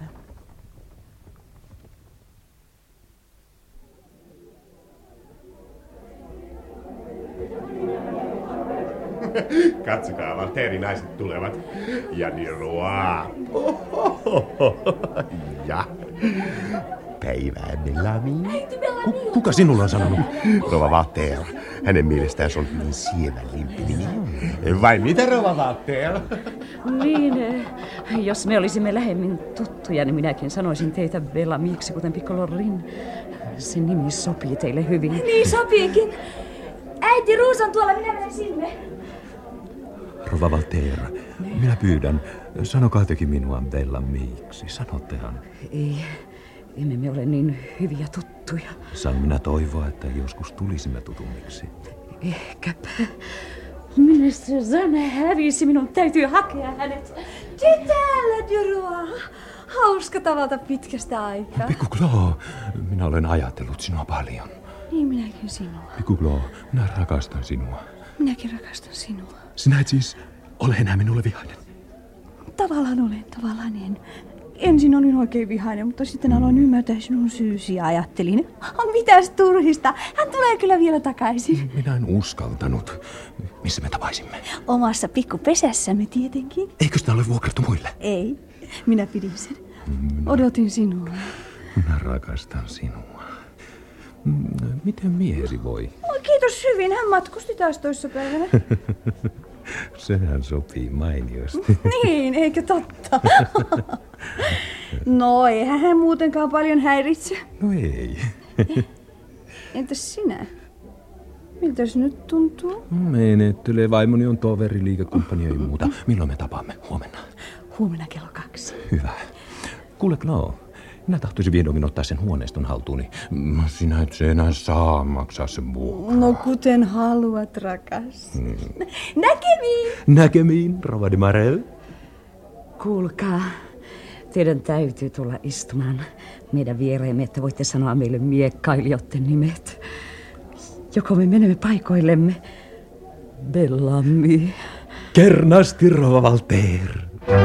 Katsokaa, Valterin naiset tulevat. Ja Leroy. Ja päivää, Bellamy. Ku- kuka sinulla on sanonut? Rova Valter. Hänen mielestään se on hyvin sievälimpi nimi. Vai mitä, Rova Valter? Niin, eh, jos me olisimme lähemmin tuttuja, niin minäkin sanoisin teitä Bellamyksi, kuten Piccolorin. Se nimi sopii teille hyvin. Niin sopiikin. Äiti Ruus on tuolla, minä menen sinne. Rova Valter, minä pyydän, sanokaa tekin minua Bellamyksi. Sanottehan. Ei, emme me ole niin hyviä tuttuja. Saan minä toivoa, että joskus tulisimme tutummiksi. Ehkäpä. Minä Suzanne hävisi, minun täytyy hakea hänet. Täällä, Leroy. Hauska tavata pitkästä aikaa. Piccolo, minä olen ajatellut sinua paljon. Niin minäkin sinua. Piccolo, minä rakastan sinua. Minäkin rakastan sinua. Sinä et siis ole enää minulle vihainen. Tavallaan olen, tavallaan en. Ensin olin oikein vihainen, mutta sitten aloin ymmärtää sinun syysi ja ajattelin, oh, mitäs turhista, hän tulee kyllä vielä takaisin. Minä en uskaltanut. Missä me tapaisimme? Omassa pikkupesässämme tietenkin. Eikö sitä ole vuokrattu muille? Ei, minä pidin sen. Minä... Odotin sinua. Minä rakastan sinua. Miten miehesi voi? Oh, kiitos hyvin, hän matkusti taas toissapäivänä. Sehän sopii mainiosti. Niin, eikö totta? No, eihän hän muutenkaan paljon häiritse. No ei. Entäs sinä? Miltäs nyt tuntuu? Menettelee, vaimoni on toveri, liikekumppani ei muuta. Milloin me tapaamme? Huomenna? Huomenna kello kaksi. Hyvä. Kuule, Chloe, minä tahtoisin vihdoinkin ottaa sen huoneiston haltuuni. Sinä et se enää saa maksaa sen vuokraa. No kuten haluat, rakas. Hmm. Näkemiin! Näkemiin, Rova de Marel. Kuulkaa, teidän täytyy tulla istumaan meidän viereemme, että voitte sanoa meille miekkailijoiden nimet. Joko me menemme paikoillemme. Bellamy. Kernasti, Rova Valter.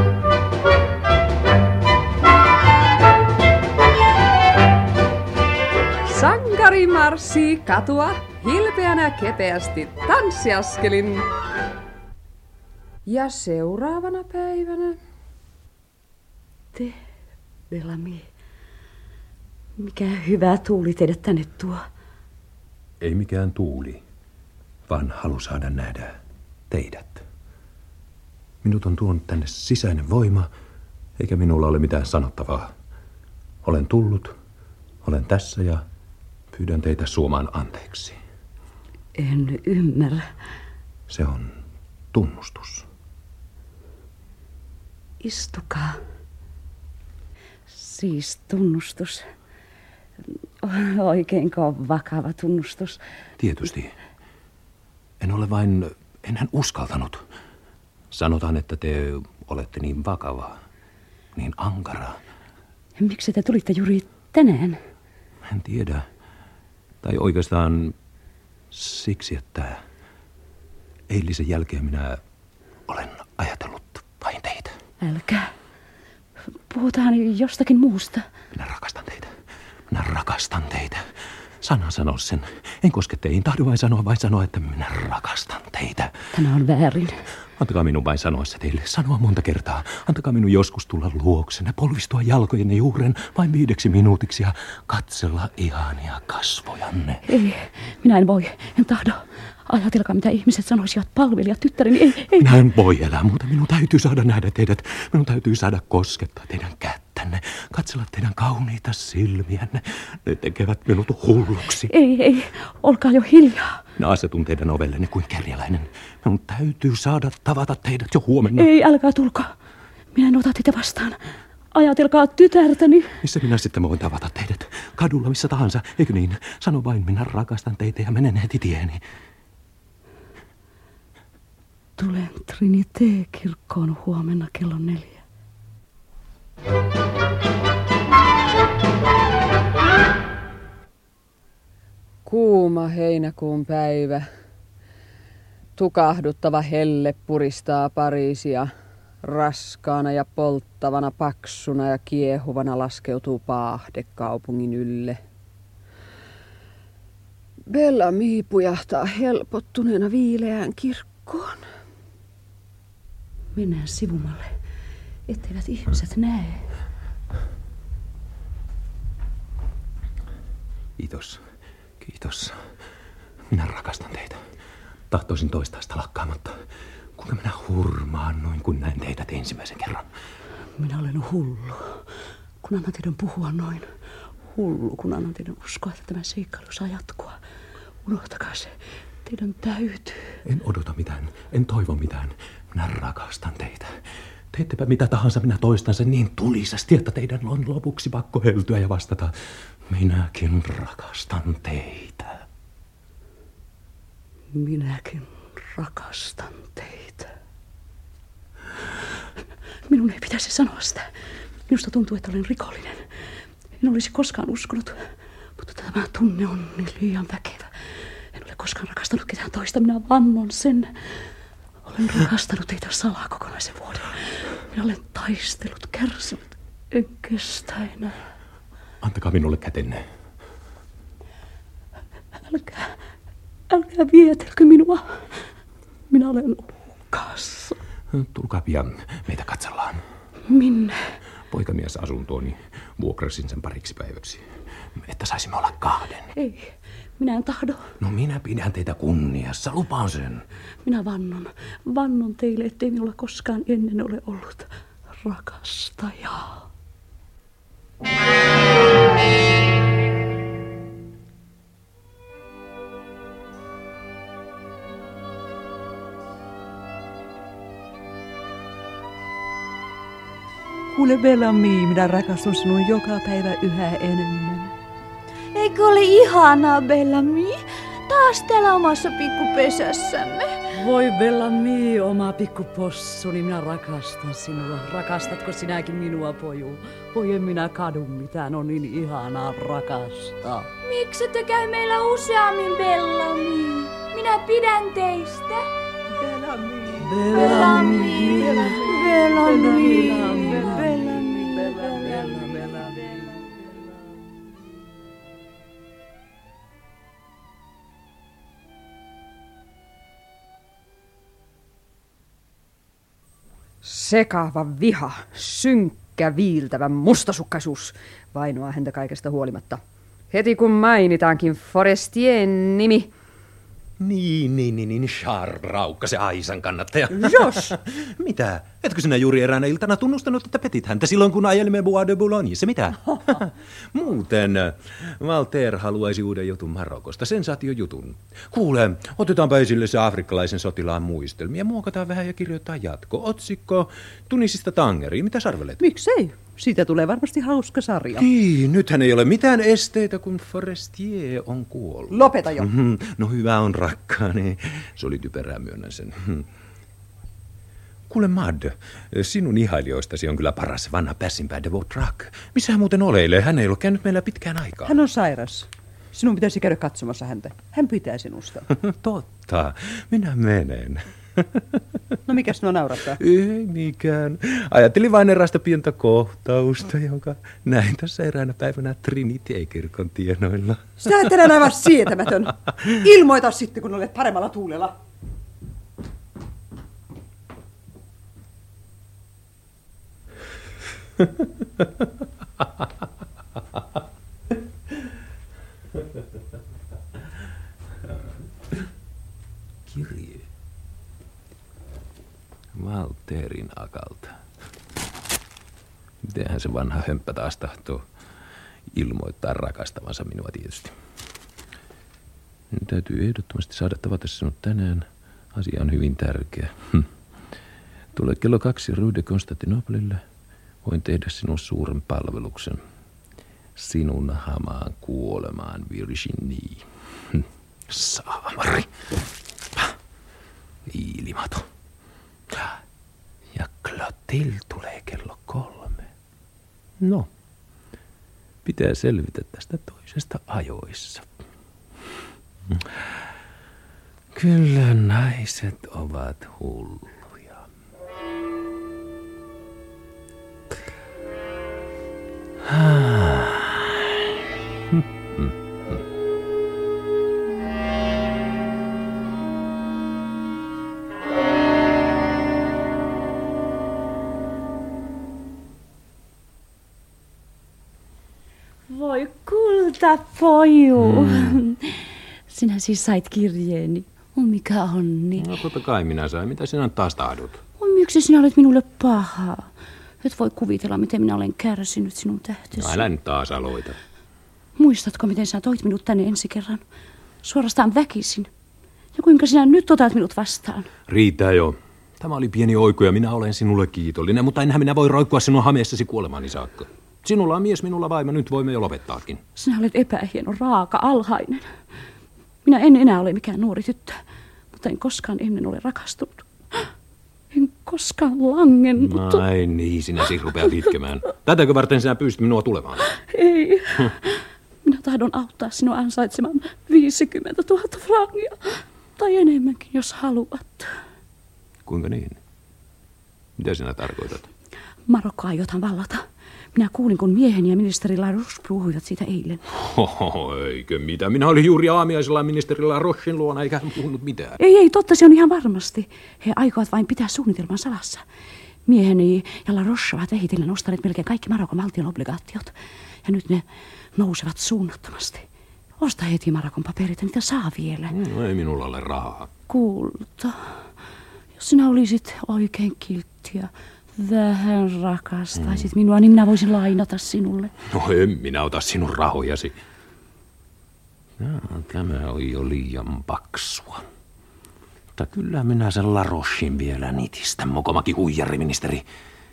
Sankari marssii katua hilpeänä kepeästi tanssiaskelin. Ja seuraavana päivänä... Te, Bellamy, mikä hyvä tuuli teidät tänne tuo. Ei mikään tuuli, vaan halu saada nähdä teidät. Minut on tuonut tänne sisäinen voima, eikä minulla ole mitään sanottavaa. Olen tullut, olen tässä ja pyydän teitä suomaan anteeksi. En ymmärrä. Se on tunnustus. Istukaa. Siis tunnustus. Oikeinko vakava tunnustus? Tietysti. En ole vain enhän uskaltanut. Sanotaan, että te olette niin vakava, niin ankara. Miksi te tulitte juuri tänään? En tiedä. Tai oikeastaan siksi, että eilisen jälkeen minä olen ajatellut vain teitä. Älkää. puhutaan jostakin muusta. Minä rakastan teitä. Minä rakastan teitä. Sana sano sen. En koske teihin. Tahdo vain sanoa, vain sanoa, että minä rakastan teitä. Tämä on väärin. Antakaa minun vain sanoa se teille. Sanoa monta kertaa. Antakaa minun joskus tulla luoksenne, polvistua jalkojenne juuren vain viideksi minuutiksi ja katsella ihania kasvojanne. Ei, minä en voi. En tahdo. Ajatelkaa, mitä ihmiset sanoisivat, palvelijat, tyttäreni. Ei, ei. Minä en voi elää muuta. Minun täytyy saada nähdä teidät. Minun täytyy saada koskettaa teidän kättänne. Katsella teidän kauniita silmiänne. Ne tekevät minut hulluksi. Ei, ei. Olkaa jo hiljaa. Minä asetun teidän ovellenne kuin kerjäläinen. Minun täytyy saada tavata teidät jo huomenna. Ei, älkää tulko. Minä en ota teitä vastaan. Ajatelkaa tytärtäni. Missä minä sitten voin tavata teidät? Kadulla, missä tahansa. Eikö niin? Sano vain, minä rakastan teitä ja menen heti tieni. Tulen Trinité-kirkkoon huomenna kello neljä. Kuuma heinäkuun päivä. Tukahduttava helle puristaa Pariisia. Raskaana ja polttavana, paksuna ja kiehuvana laskeutuu paahde kaupungin ylle. Bellamy pujahtaa helpottuneena viileään kirkkoon. Mennään sivumalle, etteivät ihmiset näe. Kiitos. Kiitos. Minä rakastan teitä. Tahtoisin toistaa sitä lakkaamatta. Kuinka minä hurmaan noin, kun näin teidät ensimmäisen kerran. Minä olen hullu, kun annan teidän puhua noin. Hullu, kun annan teidän uskoa, että tämä seikkailu saa jatkua. Unohtakaa se. Teidän täytyy. En odota mitään. En toivo mitään. Minä rakastan teitä. Teettepä mitä tahansa, minä toistan sen niin tulisasti, että teidän on lopuksi pakko heltyä ja vastata. Minäkin rakastan teitä. Minäkin rakastan teitä. Minun ei pitäisi sanoa sitä. Minusta tuntuu, että olen rikollinen. En olisi koskaan uskonut, mutta tämä tunne on niin liian väkevä. En ole koskaan rakastanut ketään toista. Minä vannon sen. Olen rakastanut teitä salaa kokonaisen vuoden. Minä olen taistellut, kärsinyt. En kestä enää. Antakaa minulle kätenne. Älkää, älkää vietelkö minua. Minä olen hukassa. Tulkaa pian, meitä katsellaan. Minne? Poikamies asuntooni. Vuokrasin sen pariksi päiväksi. Että saisimme olla kahden. Ei, minä en tahdo. No minä pidän teitä kunniassa, lupaan sen. Minä vannon, vannon teille, ettei minulla koskaan ennen ole ollut rakastajaa. Kuule Bellamy, minä rakastun sinun joka päivä yhä enemmän. Eikö ole ihanaa, Bellamy? Taas täällä omassa pikkupesässämme. Voi Bellamy, oma pikkupossuni, minä rakastan sinua. Rakastatko sinäkin minua, poju? Voi en minä kadu mitään, on niin ihanaa rakastaa. Miksi ette käy meillä useammin, Bellamy? Minä pidän teistä. Bellamy. Bellamy. Bellamy. Sekava viha, synkkä, viiltävä mustasukkaisuus vainoaa häntä kaikesta huolimatta. Heti kun mainitaankin Forestien nimi. Niin, niin, niin, niin, Charles Raukka, se Aisan kannattaja. Jos! Mitä? Etkö sinä juuri eräänä iltana tunnustanut, että petit häntä silloin, kun ajelimme Bois de Boulogneissa? Mitä? Muuten, Walter haluaisi uuden jutun Marokosta, sensaatiojutun. Kuule, otetaanpa esille se afrikkalaisen sotilaan muistelmia, muokataan vähän ja kirjoittaa jatko. Otsikko Tunisista Tangeriin. Mitä sarvelet? Miksei? Siitä tulee varmasti hauska sarja. Niin, nythän ei ole mitään esteitä, kun Forestier on kuollut. Lopeta jo. Mm-hmm. No hyvä on, rakkaani. Se oli typerää, myönnän sen. Kuule Mad, sinun ihailijoistasi on kyllä paras vanha Persinpää de Vautrak. Missä hän muuten oleilee? Hän ei ole käynyt meillä pitkään aikaa. Hän on sairas. Sinun pitäisi käydä katsomassa häntä. Hän pitää sinusta. Totta. Minä menen. No mikäs nuo naurattaa? Ei mikään. Ajattelin vain erästä pientä kohtausta, jonka näin tässä eräänä päivänä Trinity-kirkon tienoilla. Sä et enää aivan sietämätön. Ilmoita sitten, kun olet paremmalla tuulella. Kirje. Valterin akalta. Mitenhän se vanha hömppä taas tahtoo ilmoittaa rakastavansa minua tietysti. Nyt täytyy ehdottomasti saada tavata sinut tänään. Asia on hyvin tärkeä. Hm. Tule kello kaksi Rue de Constantinoplelle. Voin tehdä sinulle suuren palveluksen. Sinun hamaan kuolemaan, Virginie. Hm. Saamari. Ilmato. Ja Clotilde tulee kello kolme. No, pitää selvitä tästä toisesta ajoissa. Kyllä naiset ovat hulluja. Voi kultapoju. Mm. Sinä siis sait kirjeeni. Oh, mikä onni. No totta kai minä sain. Mitä sinä taas tahdot? Oh, miksi sinä olet minulle paha? Et voi kuvitella, miten minä olen kärsinyt sinun tähtesi. No älä nyt taas aloita. Muistatko, miten sä toit minut tänne ensi kerran? Suorastaan väkisin. Ja kuinka sinä nyt otat minut vastaan? Riittää jo. Tämä oli pieni oiku ja minä olen sinulle kiitollinen, mutta enhän minä voi roikkua sinun hameessasi kuolemaani saakka. Sinulla on mies, minulla vaimo, nyt voimme jo lopettaakin. Sinä olet epähieno, raaka, alhainen. Minä en enää ole mikään nuori tyttö, mutta en koskaan ennen ole rakastunut. En koskaan langennut. Ai niin, sinä siis rupeat itkemään. Tätäkö varten sinä pyysit minua tulemaan? Ei. Minä tahdon auttaa sinua ansaitsemaan viisikymmentätuhatta frangia. Tai enemmänkin, jos haluat. Kuinka niin? Mitä sinä tarkoitat? Marokko aiotaan vallata. Minä kuulin, kun mieheni ja ministeri Larouche puhuivat siitä eilen. Oho, eikö mitä? Minä olin juuri aamiaisella ministeri Larouchen luona, eikä hän puhunut mitään. Ei, ei, totta, se on ihan varmasti. He aikovat vain pitää suunnitelman salassa. Mieheni ja Larouche ovat vähitellen ostaneet melkein kaikki Marokon valtion obligaatiot. Ja nyt ne nousevat suunnattomasti. Osta heti Marokon paperit ja niitä saa vielä. No, ei minulla ole rahaa. Kulta, jos sinä olisit oikein kilttiä, vähän rakastaisit minua, niin minä voisin lainata sinulle. No en minä ota sinun rahojasi. No, tämä oli jo liian paksua. Mutta kyllä minä sen Larouchen vielä nitistä, mokomakin huijariministeri.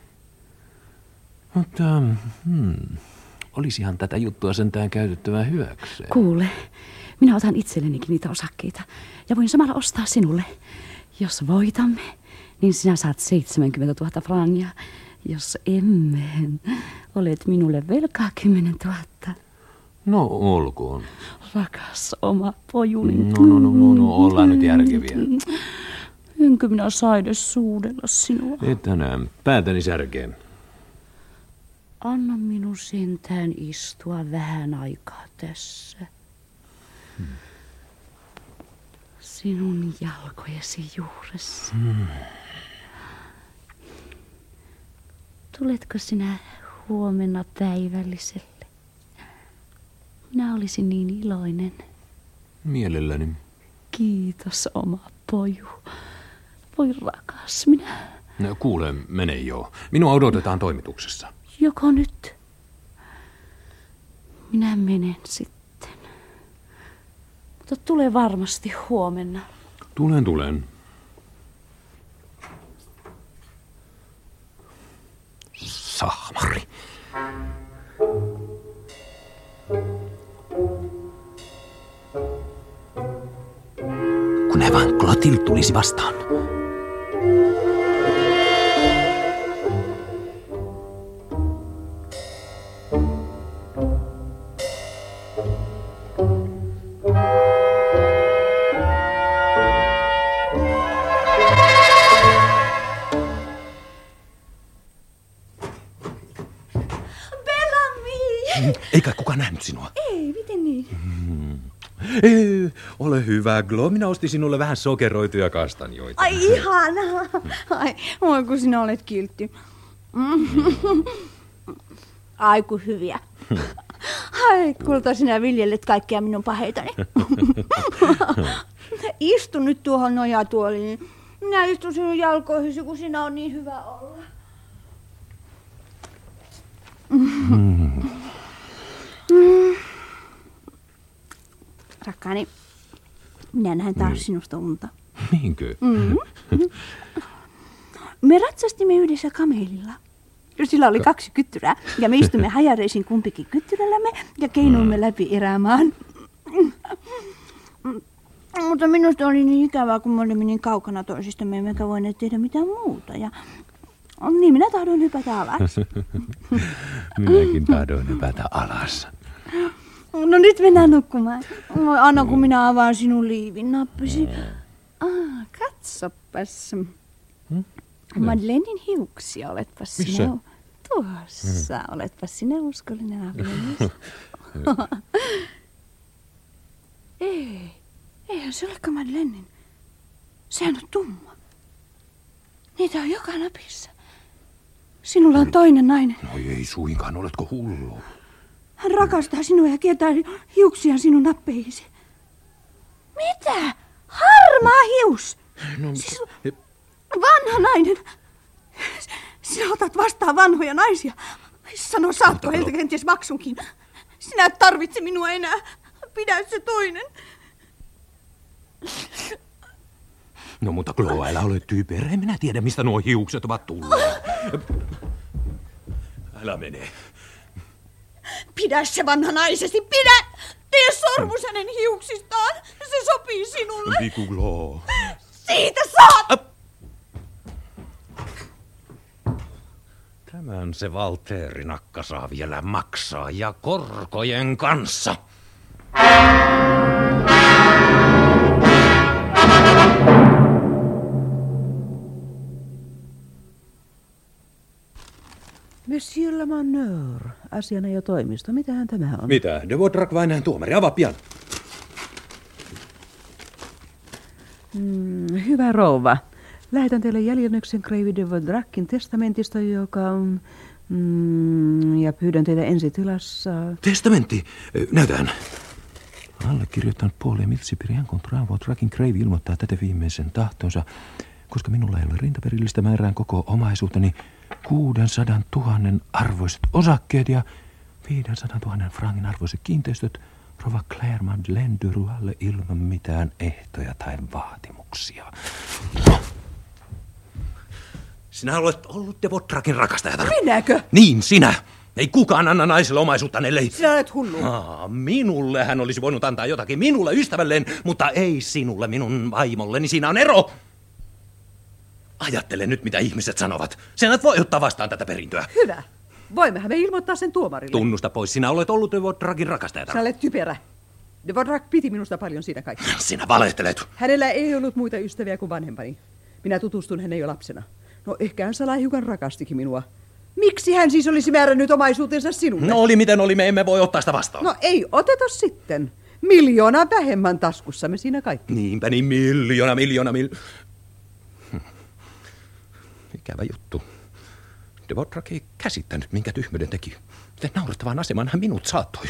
Mutta hmm, olisihan tätä juttua sentään käytettävää hyväkseen. Kuule, minä otan itsellenikin niitä osakkeita ja voin samalla ostaa sinulle. Jos voitamme, niin sinä saat seitsemänkymmentätuhatta frangia. Jos emme, olet minulle velkaa kymmenentuhatta. No, olkoon. Rakas oma pojuni. No, no, no, no, no ollaan nyt järkeviä. Enkö minä saa edes suudella sinua? Et tänään. Päätäni särkeen. Anna minun sentään istua vähän aikaa tässä. Hmm. Sinun jalkojesi juuressa. Hmm. Tuletko sinä huomenna päivälliselle? Minä olisin niin iloinen. Mielelläni. Kiitos, oma poju. Voi rakas, minä... No, kuule, mene jo. Minua odotetaan toimituksessa. Joko nyt? Minä menen sitten. Mutta tule varmasti huomenna. Tulen, tulen. Sahmari. Kun he vaan Clotilde tulisi vastaan. Thank you. Eikä kukaan nähnyt sinua? Ei, miten niin? Hmm. Ei, ole hyvä, Glo. Minä ostin sinulle vähän sokeroituja kastanjoita. Ai ihanaa. Ai, oi kun sinä olet kiltti. Ai kun hyviä. Ai, kulta sinä viljelet kaikkia minun paheitani. Istu nyt tuohon nojatuoliin. Minä istun sinun jalkoihisi, kun sinä on niin hyvä olla. Mm. Rakkaani, minä näen taas mm. sinusta unta. Niinkö? Mm. Me ratsastimme yhdessä kamelilla. Sillä oli kaksi kyttyrää ja me istumme hajareisin kumpikin kyttyrällämme ja keinuimme läpi erämaan. Mutta minusta oli niin ikävää, kun me olimme niin kaukana toisistamme, emmekä voineet tehdä mitään muuta. Ja niin minä tahdon hypätä alas. Minäkin tahdon hypätä alas. No nyt mennään nukkumaan. Anna, kun minä avaan sinun liivin nappisi. Ah, katsopas. Hmm? Madeleinin hiuksia, oletpas Missä? sinä. Tuossa, hmm. oletpas sinä uskollinen avioliitto. Ei, eihän se olekaan Madeleinin. Sehän on tumma. Niitä on joka napissa. Sinulla on toinen nainen. No ei suinkaan, oletko hullu? Hän rakastaa sinua ja kiertää hiuksia sinun nappeihisi. Mitä? Harmaa hius! No, siis vanha nainen. Sinä otat vastaan vanhoja naisia. Sano, saatko heiltä kenties maksunkin? Sinä et tarvitse minua enää. Pidä se toinen. No mutta Glo, älä ole typerä. En minä tiedä, mistä nuo hiukset ovat tulleet. Älä mene. Pidä se vanha naisesi, pidä! Tee sormus hänen hiuksistaan. Se sopii sinulle. Viku Glo. Siitä saat! Tämän se Valtteri-nakka saa vielä maksaa ja korkojen kanssa. Monsieur Lamaneur, asianajotoimisto. Mitähän tämä on? Mitä? De Vaudrec vainajan tuomari. Avaa pian. Mm, hyvä rouva. Lähetän teille jäljennöksen Kreivi de Vaudrecin testamentista, joka on... Mm, ja pyydän teitä ensitilassa... Testamentti? Näytään. Allekirjoittanut Paul Emile Cyprien Contrat Vaudrecin Kreivi ilmoittaa tätä viimeisen tahtonsa. Koska minulla ei ole rintaperillistä määrään koko omaisuuteni, kuusisataa tuhatta arvoiset osakkeet ja viisisataa tuhatta frangin arvoiset kiinteistöt rova Claire Madeleine de Roylle ilman mitään ehtoja tai vaatimuksia. Sinä olet ollut de Vaudrecin rakastajatar. Minäkö? Niin, sinä. Ei kukaan anna naiselle omaisuutta, ellei... Sinä olet hullu. Aa, minulle hän olisi voinut antaa jotakin. Minulle ystävälleen, mutta ei sinulle, minun vaimolleni. Siinä on ero. Ajattele nyt, mitä ihmiset sanovat. Sinä et voi ottaa vastaan tätä perintöä. Hyvä. Voimmehan me ilmoittaa sen tuomarille. Tunnusta pois. Sinä olet ollut de Vaudrecin rakastajatar. Sä olet typerä. De Vaudrec piti minusta paljon siinä kaikkea. Sinä valehtelet. Hänellä ei ollut muita ystäviä kuin vanhempani. Minä tutustun hänen jo lapsena. No ehkä hän salaa hiukan rakastikin minua. Miksi hän siis olisi määrännyt omaisuutensa sinulle? No oli miten oli, me emme voi ottaa sitä vastaan. No ei oteta sitten. Miljoona vähemmän taskussamme siinä kaikki. Niinpä niin, miljoona, miljoona, mil... Ikävä juttu. De Vaudrec ei käsittänyt, minkä tyhmyyden teki. Miten naurettavaan asemaan hän minut saattoi.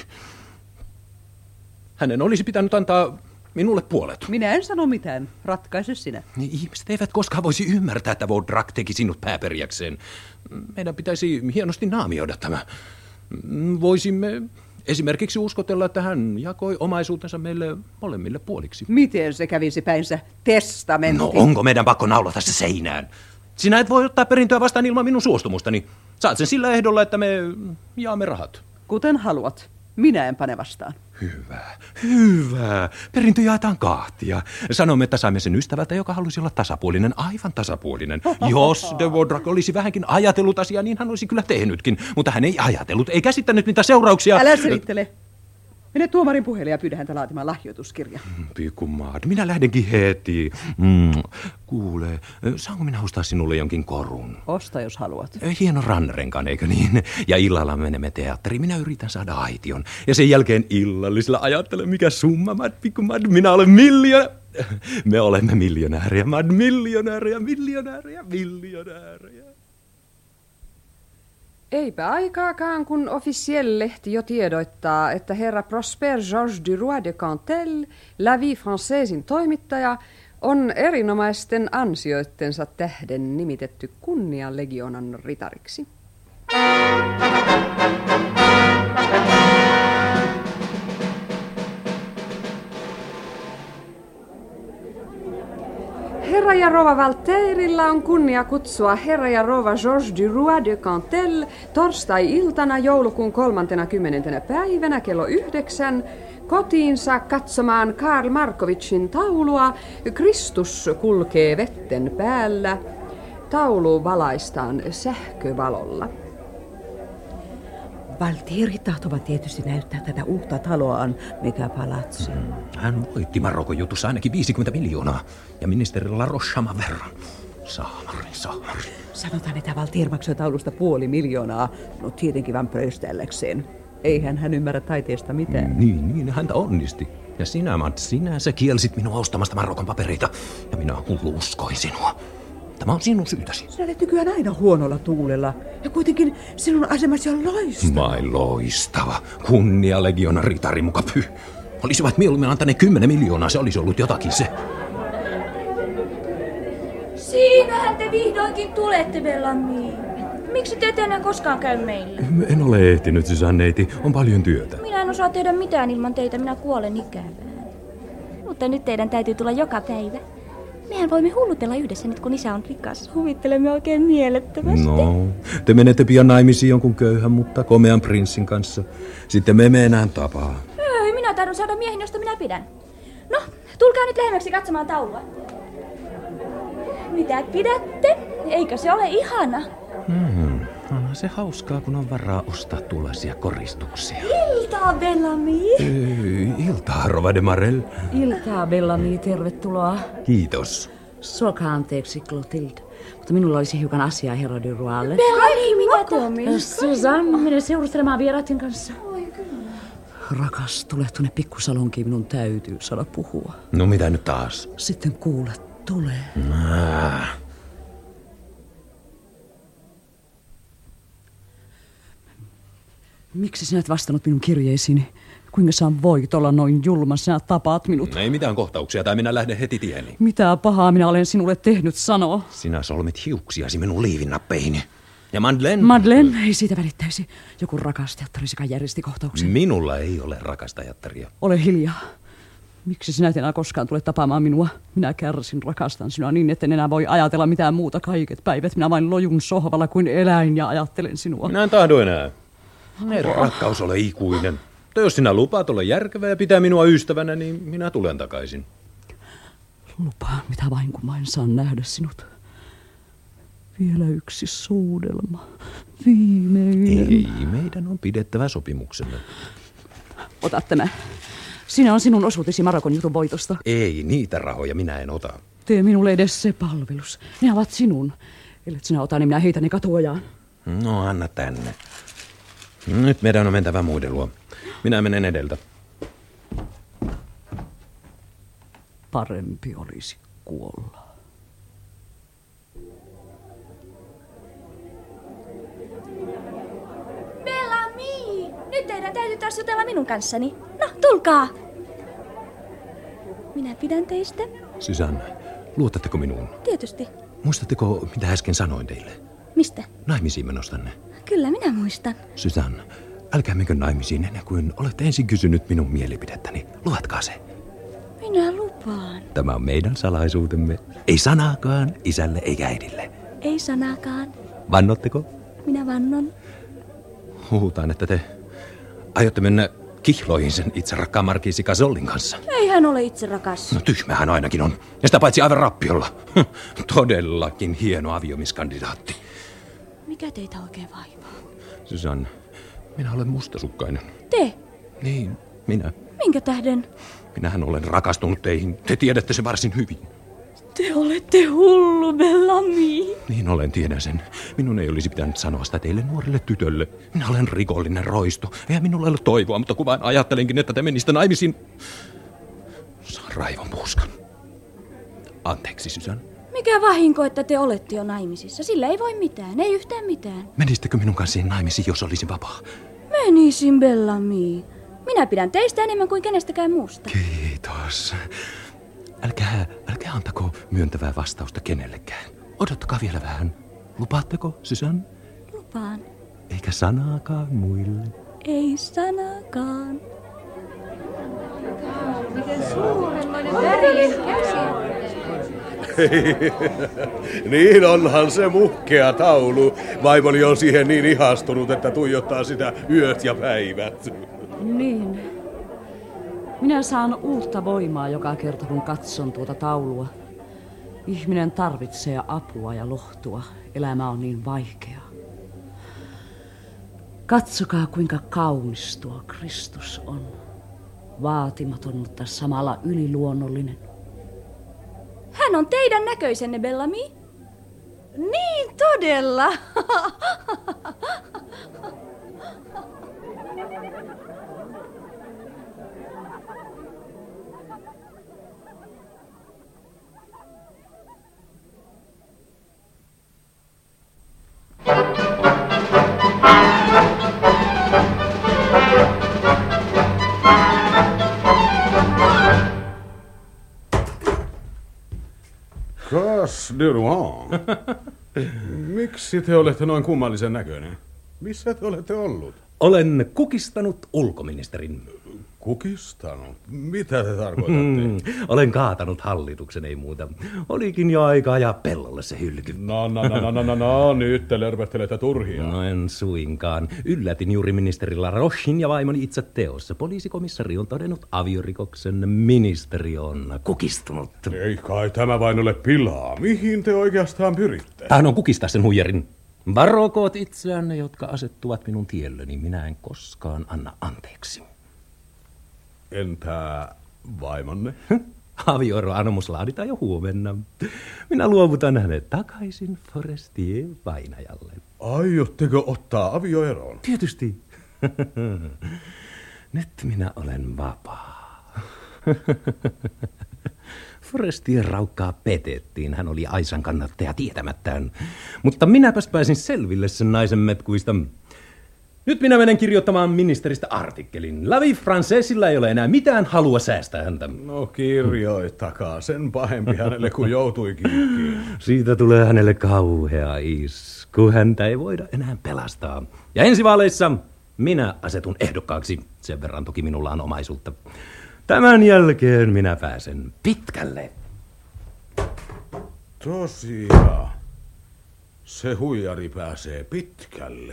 Hänen olisi pitänyt antaa minulle puolet. Minä en sano mitään. Ratkaise sinä. Niin ihmiset eivät koskaan voisi ymmärtää, että Vaudrec teki sinut pääperijäkseen. Meidän pitäisi hienosti naamioida tämä. Voisimme esimerkiksi uskotella, että hän jakoi omaisuutensa meille molemmille puoliksi. Miten se kävisi päinsä? Testamentti. No onko meidän pakko naulata se seinään? Sinä et voi ottaa perintöä vastaan ilman minun suostumustani. Saat sen sillä ehdolla, että me jaamme rahat. Kuten haluat. Minä en pane vastaan. Hyvä, hyvä. Perintö jaetaan kahtia. Sanomme, että saimme sen ystävältä, joka halusi olla tasapuolinen, aivan tasapuolinen. Jos de Vaudrec olisi vähänkin ajatellut asiaa, niin hän olisi kyllä tehnytkin. Mutta hän ei ajatellut, ei käsittänyt niitä seurauksia. Älä selittele. Mene tuomarin puheelle ja pyydä häntä laatimaan lahjoituskirja. Pikkumaat, minä lähdenkin heti. Mm. Kuule, saanko minä ostaa sinulle jonkin korun? Osta, jos haluat. Hieno rannerenkaan, eikö niin? Ja illalla menemme teatteriin. Minä yritän saada aition. Ja sen jälkeen illallisella ajattelen, mikä summa, mad, pikkumaat. Minä olen miljoona. Me olemme miljonääriä, mad, miljonääriä, miljonääriä, miljonääriä. Eipä aikaakaan, kun Officiel-lehti jo tiedoittaa, että herra Prosper Georges du Roy de Cantel, La Vie Françaisin toimittaja, on erinomaisten ansioittensa tähden nimitetty kunnianlegionan ritariksi. Herra ja rouva Valterilla on kunnia kutsua herra ja rouva Georges du Roy de Cantel torstai-iltana joulukuun kolmantena kymmenentenä päivänä kello yhdeksän kotiinsa katsomaan Karl Markovitsin taulua Kristus kulkee vetten päällä. Taulu valaistaan sähkövalolla. Valtieri tahtovat tietysti näyttää tätä uutta taloaan, mikä palatsi. Mm. Hän voitti Marokon jutussa ainakin viisikymmentä miljoonaa ja ministerillä Roche saman verran. Saamari, saamari. Sanotaan, että Valtieri maksoi taulusta puoli miljoonaa, no tietenkin vain pröyställäkseen. Eihän hän ymmärrä taiteesta mitään. Mm, niin, niin, häntä onnisti. Ja sinä, Mats, sinä sä kielsit minua ostamasta Marokon papereita ja minä hullu uskoin sinua. Tämä on sinun syytäsi. Sinä olet nykyään aina huonolla tuulella. Ja kuitenkin sinun asemasi on loistava. Vai loistava. Kunnia legiona ritari muka pyh. Olisivat mieluummin antaneet kymmenen miljoonaa, se olisi ollut jotakin se. Siinähän te vihdoinkin tulette, Bellamy. Miksi te ette enää koskaan käy meillä? En ole ehtinyt, Susanneiti. On paljon työtä. Minä en osaa tehdä mitään ilman teitä, minä kuolen ikävään. Mutta nyt teidän täytyy tulla joka päivä. Mehän voimme hullutella yhdessä nyt, kun isä on rikas. Huvittelemme oikein mielettömästi. No, te menette pian naimisiin jonkun köyhän, mutta komean prinssin kanssa. Sitten me emme enää tapaa. Ei, minä taidon saada miehen, josta minä pidän. No, tulkaa nyt lähemmäksi katsomaan taulua. Mitä pidätte? Eikö se ole ihana? Hmm, onhan se hauskaa, kun on varaa ostaa tuollaisia koristuksia. Iltaa, Bellamy. Ei, iltaa, Rova de Marel. Iltaa, Bellamy, tervetuloa. Kiitos. Suokaa anteeksi, Clotilde. Mutta minulla olisi hiukan asiaa herra de Roylle. Bellamy, minä tomin. Suzanne, mene seurustelemaan vieraiden kanssa. Rakas, tule tuonne pikkusalonkiin, minun täytyy saada puhua. No mitä nyt taas? Sitten kuulet, tule. Ah. Miksi sinä et vastannut minun kirjeisiini? Kuinka sä voit olla noin julma? Sinä tapaat minut. Ei mitään kohtauksia, tai minä lähden heti tieni. Mitä pahaa minä olen sinulle tehnyt, sano. Sinä solmit hiuksiasi minun liivinnappeihini. Ja Madeleine... Madeleine ei siitä välittäisi. Joku rakastajattarisika järjesti kohtauksen. Minulla ei ole rakastajattaria. Ole hiljaa. Miksi sinä et enää koskaan tule tapaamaan minua? Minä kärsin, rakastan sinua niin, etten enää voi ajatella mitään muuta kaiket päivät. Minä vain lojun sohvalla kuin eläin ja ajattelen sinua. Minä en tahdo enää. Ei rakkaus ole ikuinen. Mutta jos sinä lupaat olla järkevä ja pitää minua ystävänä, niin minä tulen takaisin. Lupaan, mitä vain kun vain saan nähdä sinut. Vielä yksi suudelma. Viimeinen. Ei, meidän on pidettävä sopimuksemme. Ota tämä. Siinä on sinun osuutesi Marokon jutun voitosta. Ei, niitä rahoja minä en ota. Tee minulle edes se palvelus. Ne ovat sinun. Ellet sinä ota, niin minä heitän ne katuojaan. No, anna tänne. Nyt meidän on mentävä muiden luo. Minä menen edeltä. Parempi olisi kuolla. Bellamy! Nyt teidän täytyy taas jutella minun kanssani. No, tulkaa! Minä pidän teistä. Susanne, luotatteko minuun? Tietysti. Muistatteko, mitä äsken sanoin teille? Mistä? Naimisiin menostanne. Kyllä, minä muistan. Susanne, älkäämmekö naimisiin ennen kuin olette ensin kysynyt minun mielipidettäni. Luotkaa se. Minä lupaan. Tämä on meidän salaisuutemme. Ei sanaakaan isälle eikä äidille. Ei sanaakaan. Vannotteko? Minä vannon. Huhutaan, että te aiotte mennä kihloihin sen itse rakkaan markiisi Cazollin kanssa. Ei hän ole itse rakas. No tyhmähän ainakin on. Ja sitä paitsi aivan rappiolla. Todellakin hieno aviomiskandidaatti. Mikä teitä oikein vaivaa? Susanne, minä olen mustasukkainen. Te? Niin, Minä. Minkä tähden? Minähän olen rakastunut teihin. Te tiedätte se varsin hyvin. Te olette hullu, Bellamy. Niin olen, tiedän sen. Minun ei olisi pitänyt sanoa sitä teille nuorille tytölle. Minä olen rikollinen roisto. Eihän minulla ole toivoa, mutta kun vain ajattelenkin, että te menisitte naimisiin... Saan raivon puuskan. Anteeksi, Susan. Mikä vahinko, että te olette jo naimisissa? Sillä ei voi mitään, ei yhtään mitään. Menisittekö minun kanssani naimisiin, jos olisin vapaa? Menisin, Bellamy. Minä pidän teistä enemmän kuin kenestäkään muusta. Kiitos. Älkää, älkää antako myöntävää vastausta kenellekään. Odottakaa vielä vähän. Lupaatteko, Susan? Lupaan. Eikä sanaakaan muille. Ei sanaakaan. Miten suurenlainen värien käsi. Niin onhan se muhkea taulu. Vaimoni on siihen niin ihastunut, että tuijottaa sitä yöt ja päivät. Niin. Minä saan uutta voimaa joka kerta, kun katson tuota taulua. Ihminen tarvitsee apua ja lohtua. Elämä on niin vaikeaa. Katsokaa, kuinka kaunis tuo Kristus on. Vaatimaton, mutta samalla yliluonnollinen. Hän on teidän näköisenne, Bellamy. Niin todella. Kas de Rouen. Miksi te olette noin kummallisen näköinen? Missä te olette ollut? Olen kukistanut ulkoministerin. Kukistanut? Mitä te tarkoitatte? Mm, olen kaatanut hallituksen, ei muuta. Olikin jo aikaa ja pellolle se hylky. No, no, no, no, no, no, no, nyt te lörpöttelette turhia. No en suinkaan. Yllätin juuri ministeri La Rochin ja vaimoni itse teossa. Poliisikomissari on todennut aviorikoksen. Ministeri on kukistunut. Ei kai tämä vain ole pilaa. Mihin te oikeastaan pyritte? Hän on kukistaa sen huijarin. Varokoot itseänne, jotka asettuvat minun tielleni. Minä en koskaan anna anteeksi. Entä vaimonne? Avioeroanomus laaditaan jo huomenna. Minä luovutan hänet takaisin Forestier-vainajalle. Aiotteko ottaa avioeron? Tietysti. Nyt minä olen vapaa. Forestier raukkaa petettiin. Hän oli Aisan kannattaja tietämättään. Mutta minäpäs pääsin selville sen naisen metkuista. Nyt minä menen kirjoittamaan ministeristä artikkelin. La Vie Françaisella ei ole enää mitään halua säästää häntä. No kirjoittakaa, sen pahempi hänelle kuin joutui kiikkiin. Siitä tulee hänelle kauhea isku. Häntä ei voida enää pelastaa. Ja ensivaaleissa minä asetun ehdokkaaksi. Sen verran toki minulla on omaisuutta. Tämän jälkeen minä pääsen pitkälle. Tosiaan. Se huijari pääsee pitkälle.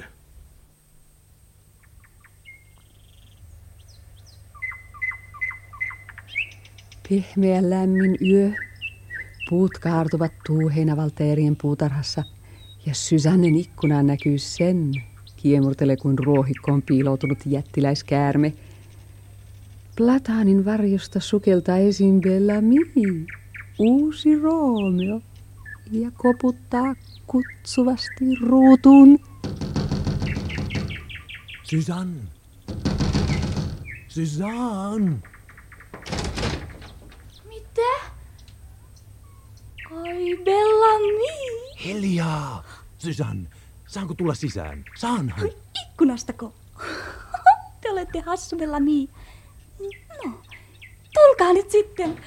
Pehmeä lämmin yö. Puut kaartuvat tuuheinavalteerien puutarhassa ja Susannen ikkunaan näkyy sen, kiemurtelee kuin ruohikkoon piiloutunut jättiläiskäärme. Plataanin varjosta sukeltaa esiin Bellamy, uusi Roomeo, ja koputtaa kutsuvasti ruutuun. Susan! Susan! Mitä? Ai, Bellamy! Hiljaa! Susan, saanko tulla sisään? Saanhan. Ikkunastako? Te olette hassu, Bellamy. No, tulkaa nyt sitten.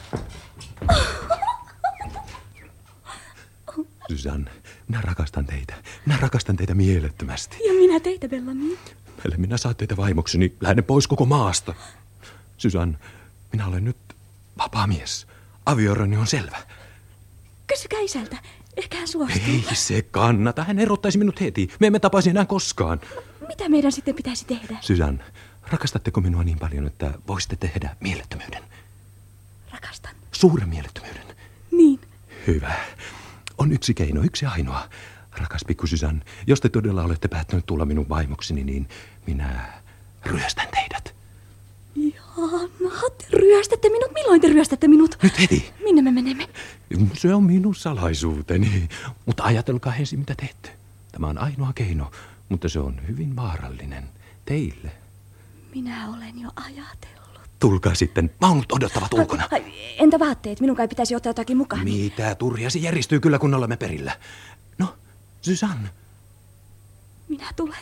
Susan, minä rakastan teitä. Minä rakastan teitä mielettömästi. Ja minä teitä, Bellamy. Ellei minä saa teitä vaimokseni, lähden pois koko maasta. Susan, minä olen nyt vapaa mies. Avioeroni on selvä. Kysykää isältä. Ehkä hän suostuu. Ei se kannata. Hän erottaisi minut heti. Me emme tapaisi enää koskaan. Mitä meidän sitten pitäisi tehdä? Susan, rakastatteko minua niin paljon, että voisitte tehdä mielettömyyden? Rakastan. Suuren mielettömyyden? Niin. Hyvä. On yksi keino, yksi ainoa. Rakas pikku Susan, jos te todella olette päättänyt tulla minun vaimokseni, niin minä ryöstän teidät. Anna, te ryöstätte minut. Milloin te ryöstätte minut? Nyt heti. Minne me menemme? Se on minun salaisuuteni. Mutta ajatelkaa ensin, mitä teette. Tämä on ainoa keino, mutta se on hyvin vaarallinen teille. Minä olen jo ajatellut. Tulkaa sitten. Vaunut odottavat ulkona. Ai, entä vaatteet? Minun kai pitäisi ottaa jotakin mukaan. Mitä turhia, se järjestyy kyllä, kun olemme perillä. No, Susanne. Minä tulen.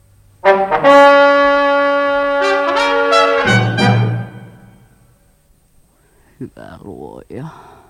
Hyvä luoja.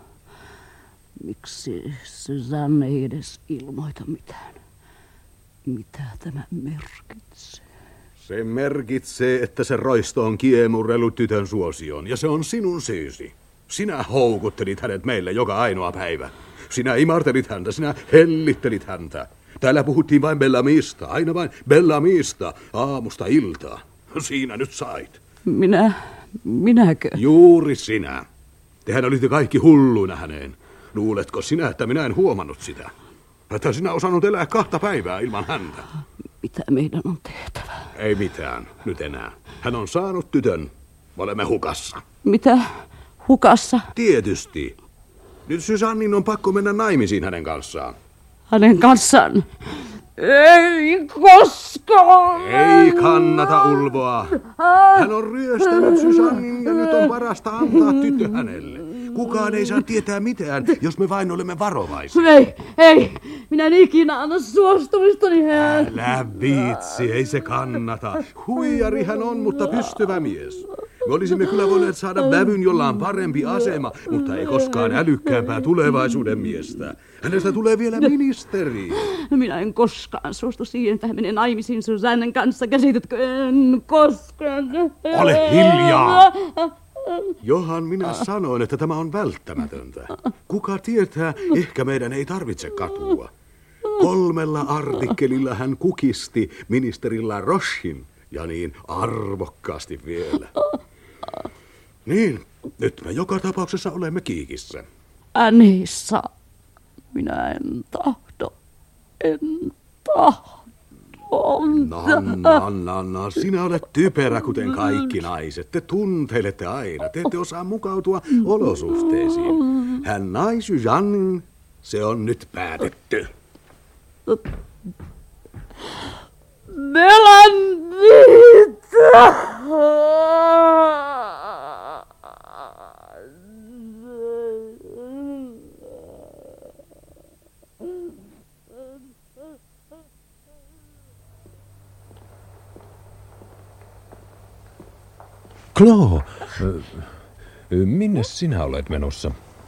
Miksi Susanne ei edes ilmoita mitään? Mitä tämä merkitsee? Se merkitsee, että se roisto on kiemurrellut tytön suosioon, ja se on sinun syysi. Sinä houkuttelit hänet meille joka ainoa päivä. Sinä imartelit häntä, sinä hellittelit häntä. Täällä puhuttiin vain Bellamista, aina vain Bellamista, aamusta iltaa. Siinä nyt sait. Minä, minäkö? Juuri sinä. Tehän olitte kaikki hulluina häneen. Luuletko sinä, että minä en huomannut sitä? Että sinä osannut elää kahta päivää ilman häntä. Mitä meidän on tehtävä? Ei mitään, nyt enää. Hän on saanut tytön. Me olemme hukassa. Mitä? Hukassa? Tietysti. Nyt Susannin on pakko mennä naimisiin hänen kanssaan. Hänen kanssaan? Ei koskaan! Ei kannata ulvoa. Hän on ryöstänyt Susannin ja nyt on parasta antaa tyttö hänelle. Kukaan ei saa tietää mitään, jos me vain olemme varovaisia. Ei, ei. Minä en ikinä anna suostumistani hän. Älä viitsi, ei se kannata. Huijari hän on, mutta pystyvä mies. Me olisimme kyllä voineet saada vävyn, jolla on parempi asema, mutta ei koskaan älykkäämpää tulevaisuuden miestä. Hänestä tulee vielä ministeri. Minä en koskaan suostu siihen, että hän menee naimisiin Susannen kanssa. Käsitätkö? En koskaan. Ole hiljaa! Johan minä sanoin, että tämä on välttämätöntä. Kuka tietää, ehkä meidän ei tarvitse katua. Kolmella artikkelilla hän kukisti ministerillä Rochin, ja niin arvokkaasti vielä. Niin, nyt me joka tapauksessa olemme kiikissä. Anissa, minä en tahdo, en tahdo. Nanna, Nanna, sinä olet typerä kuten kaikki naiset. Te tunteilette aina, te ette osaa mukautua olosuhteisiin. Hän naisu Jan, se on nyt päätetty. Melandita! Chloe, minne sinä olet menossa?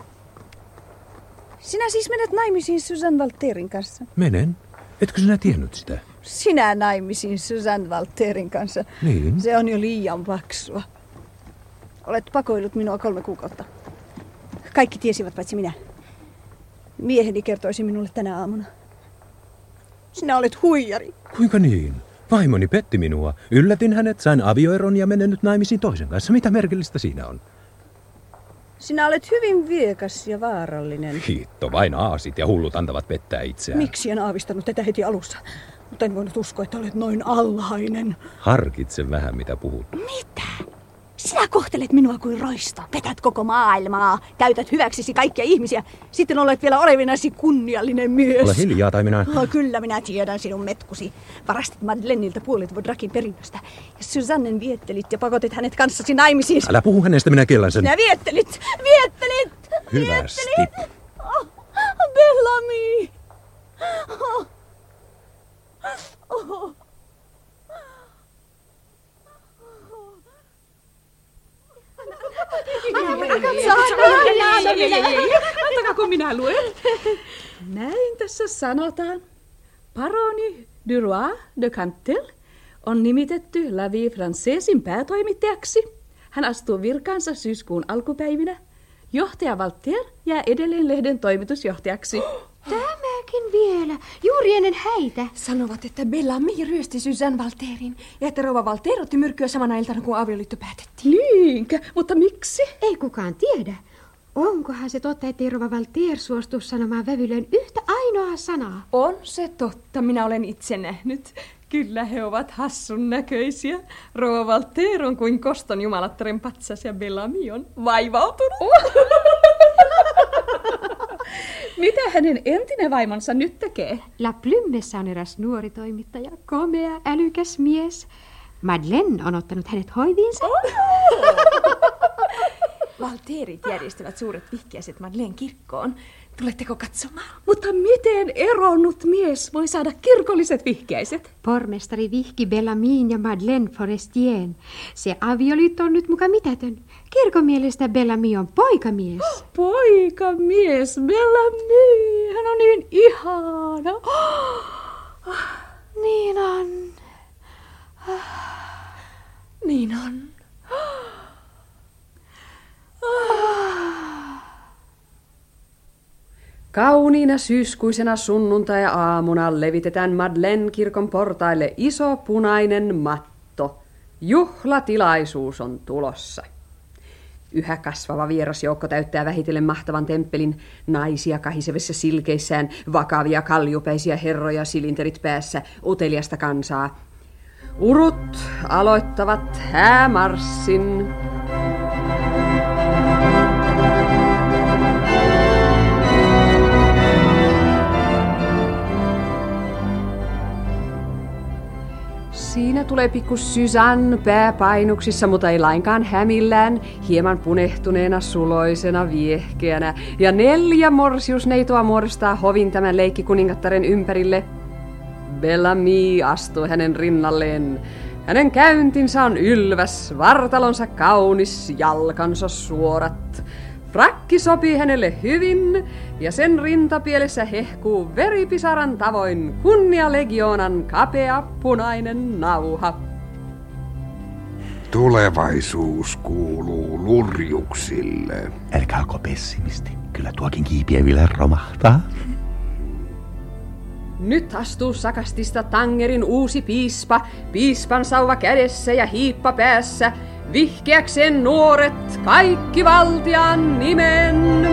Sinä siis menet naimisiin Susanne Valterin kanssa? Menen. Etkö sinä tiennyt sitä? Sinä naimisiin Susanne Valterin kanssa? Niin. Se on jo liian paksua. Olet pakoillut minua kolme kuukautta. Kaikki tiesivät paitsi minä. Mieheni kertoisi minulle tänä aamuna. Sinä olet huijari. Kuinka niin? Vaimoni petti minua. Yllätin hänet, sain avioeron ja menen nyt naimisiin toisen kanssa. Mitä merkillistä siinä on? Sinä olet hyvin viekas ja vaarallinen. Hitto, vain aasit ja hullut antavat pettää itseään. Miksi en aavistanut tätä heti alussa? Mutta en voinut uskoa, että olet noin alhainen. Harkitse vähän, mitä puhut. Mitä? Sinä kohtelet minua kuin roisto. Petät koko maailmaa. Käytät hyväksisi kaikkia ihmisiä. Sitten olet vielä olevinasi kunniallinen mies. Ole hiljaa tai minä... Oh, kyllä minä tiedän sinun metkusi. Varastit Madelenilta puolet Vaudrakin perinnöstä. Ja Susannen viettelit ja pakotit hänet kanssasi naimisiin. Älä puhu hänestä, minä kiellän sen. Sinä viettelit! Viettelit! Hyvästi. Viettelit. Oh, Bellamy! Oh. Oh. Antakaa, kun minä luen. Näin tässä sanotaan. Paroni du Roi de Cantel on nimitetty La Vie Françaisin päätoimittajaksi. Hän astuu virkaansa syyskuun alkupäivinä. Johtaja Valter jää edelleen lehden toimitusjohtajaksi. Tämäkin vielä, juuri ennen häitä. Sanovat, että Bellamy ryösti Susanne Valterin ja että rouva Valter otti myrkkyä samana iltana, kun avioliitto päätettiin. Niinkö? Mutta miksi? Ei kukaan tiedä. Onkohan se totta, ettei rouva Valter suostu sanomaan vävylleen yhtä ainoaa sanaa? On se totta, minä olen itse nähnyt. Kyllä he ovat hassun näköisiä. Rouva Valter on kuin koston jumalattaren patsas ja Bellamy on vaivautunut. Mitä hänen entinen vaimonsa nyt tekee? La Plymessä on eräs nuori toimittaja, komea, älykäs mies. Madeleine on ottanut hänet hoiviinsa. Oh! Valteerit järjestävät suuret vihkiäiset Madeleine kirkkoon. Tuletteko katsomaan? Mutta miten eronnut mies voi saada kirkolliset vihkiäiset? Pormestari vihki Bellamyn ja Madeleine Forestien. Se avioliitto on nyt muka mitätön. Kirkon mielestä Bellamy on poikamies. Oh, poikamies, Bellamy. Hän on niin ihana. Oh, niin on. Oh, niin on. Kauniina syyskuisena sunnuntai-aamuna levitetään Madeleine kirkon portaille iso punainen matto. Juhlatilaisuus on tulossa. Yhä kasvava vierasjoukko täyttää vähitellen mahtavan temppelin, naisia kahisevissa silkeissään, vakavia kaljupäisiä herroja silinterit päässä, uteliasta kansaa. Urut aloittavat häämarssin. Siinä tulee pikku Suzanne pääpainuksissa, mutta ei lainkaan hämillään, hieman punehtuneena, suloisena, viehkeänä. Ja neljä morsiusneitoa muodostaa hovin tämän leikkikuningattaren ympärille. Bellamy astuu hänen rinnalleen. Hänen käyntinsä on ylväs, vartalonsa kaunis, jalkansa suorat. Frakki sopii hänelle hyvin, ja sen rintapielessä hehkuu veripisaran tavoin kunnialegioonan kapea punainen nauha. Tulevaisuus kuuluu lurjuksille. Älkää olko pessimisti. Kyllä tuokin kiipiä vielä romahtaa. Nyt astuu sakastista Tangerin uusi piispa, piispan sauva kädessä ja hiippa päässä. Vihkeäkseen nuoret kaikki valtian nimen.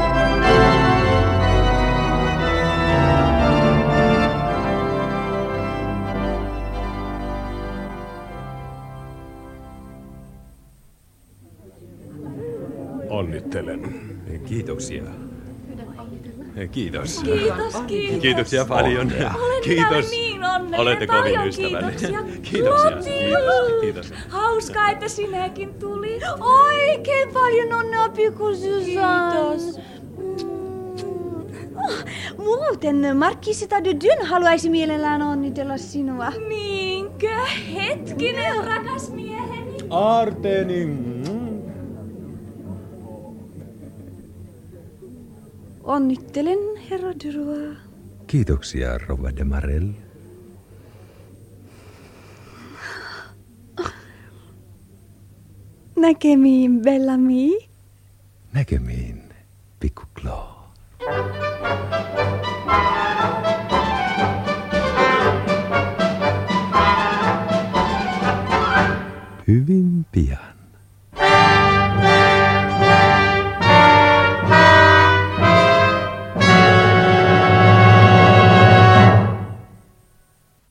Onnittelen. Kiitoksia. Kiitos. Kiitos, kiitos. Kiitoksia paljon. Olen Kiitos. niin onnellinen. Olette kovin Paljon ystävällinen. Kiitoksia. Kiitoksia. Kiitos. Hauskaa, että sinäkin tulit. Oikein paljon onnea, pikku Susanne. Kiitos. Muuten Markisita de Dyn haluaisi mielellään onnitella sinua. Niinkö? Hetkinen, rakas mieheni. Arteni. Onnittelen, herra Durois. Kiitoksia, rouva de Marel. Näkemiin, Bellamy. Näkemiin, pikku Claude. Hyvin pian.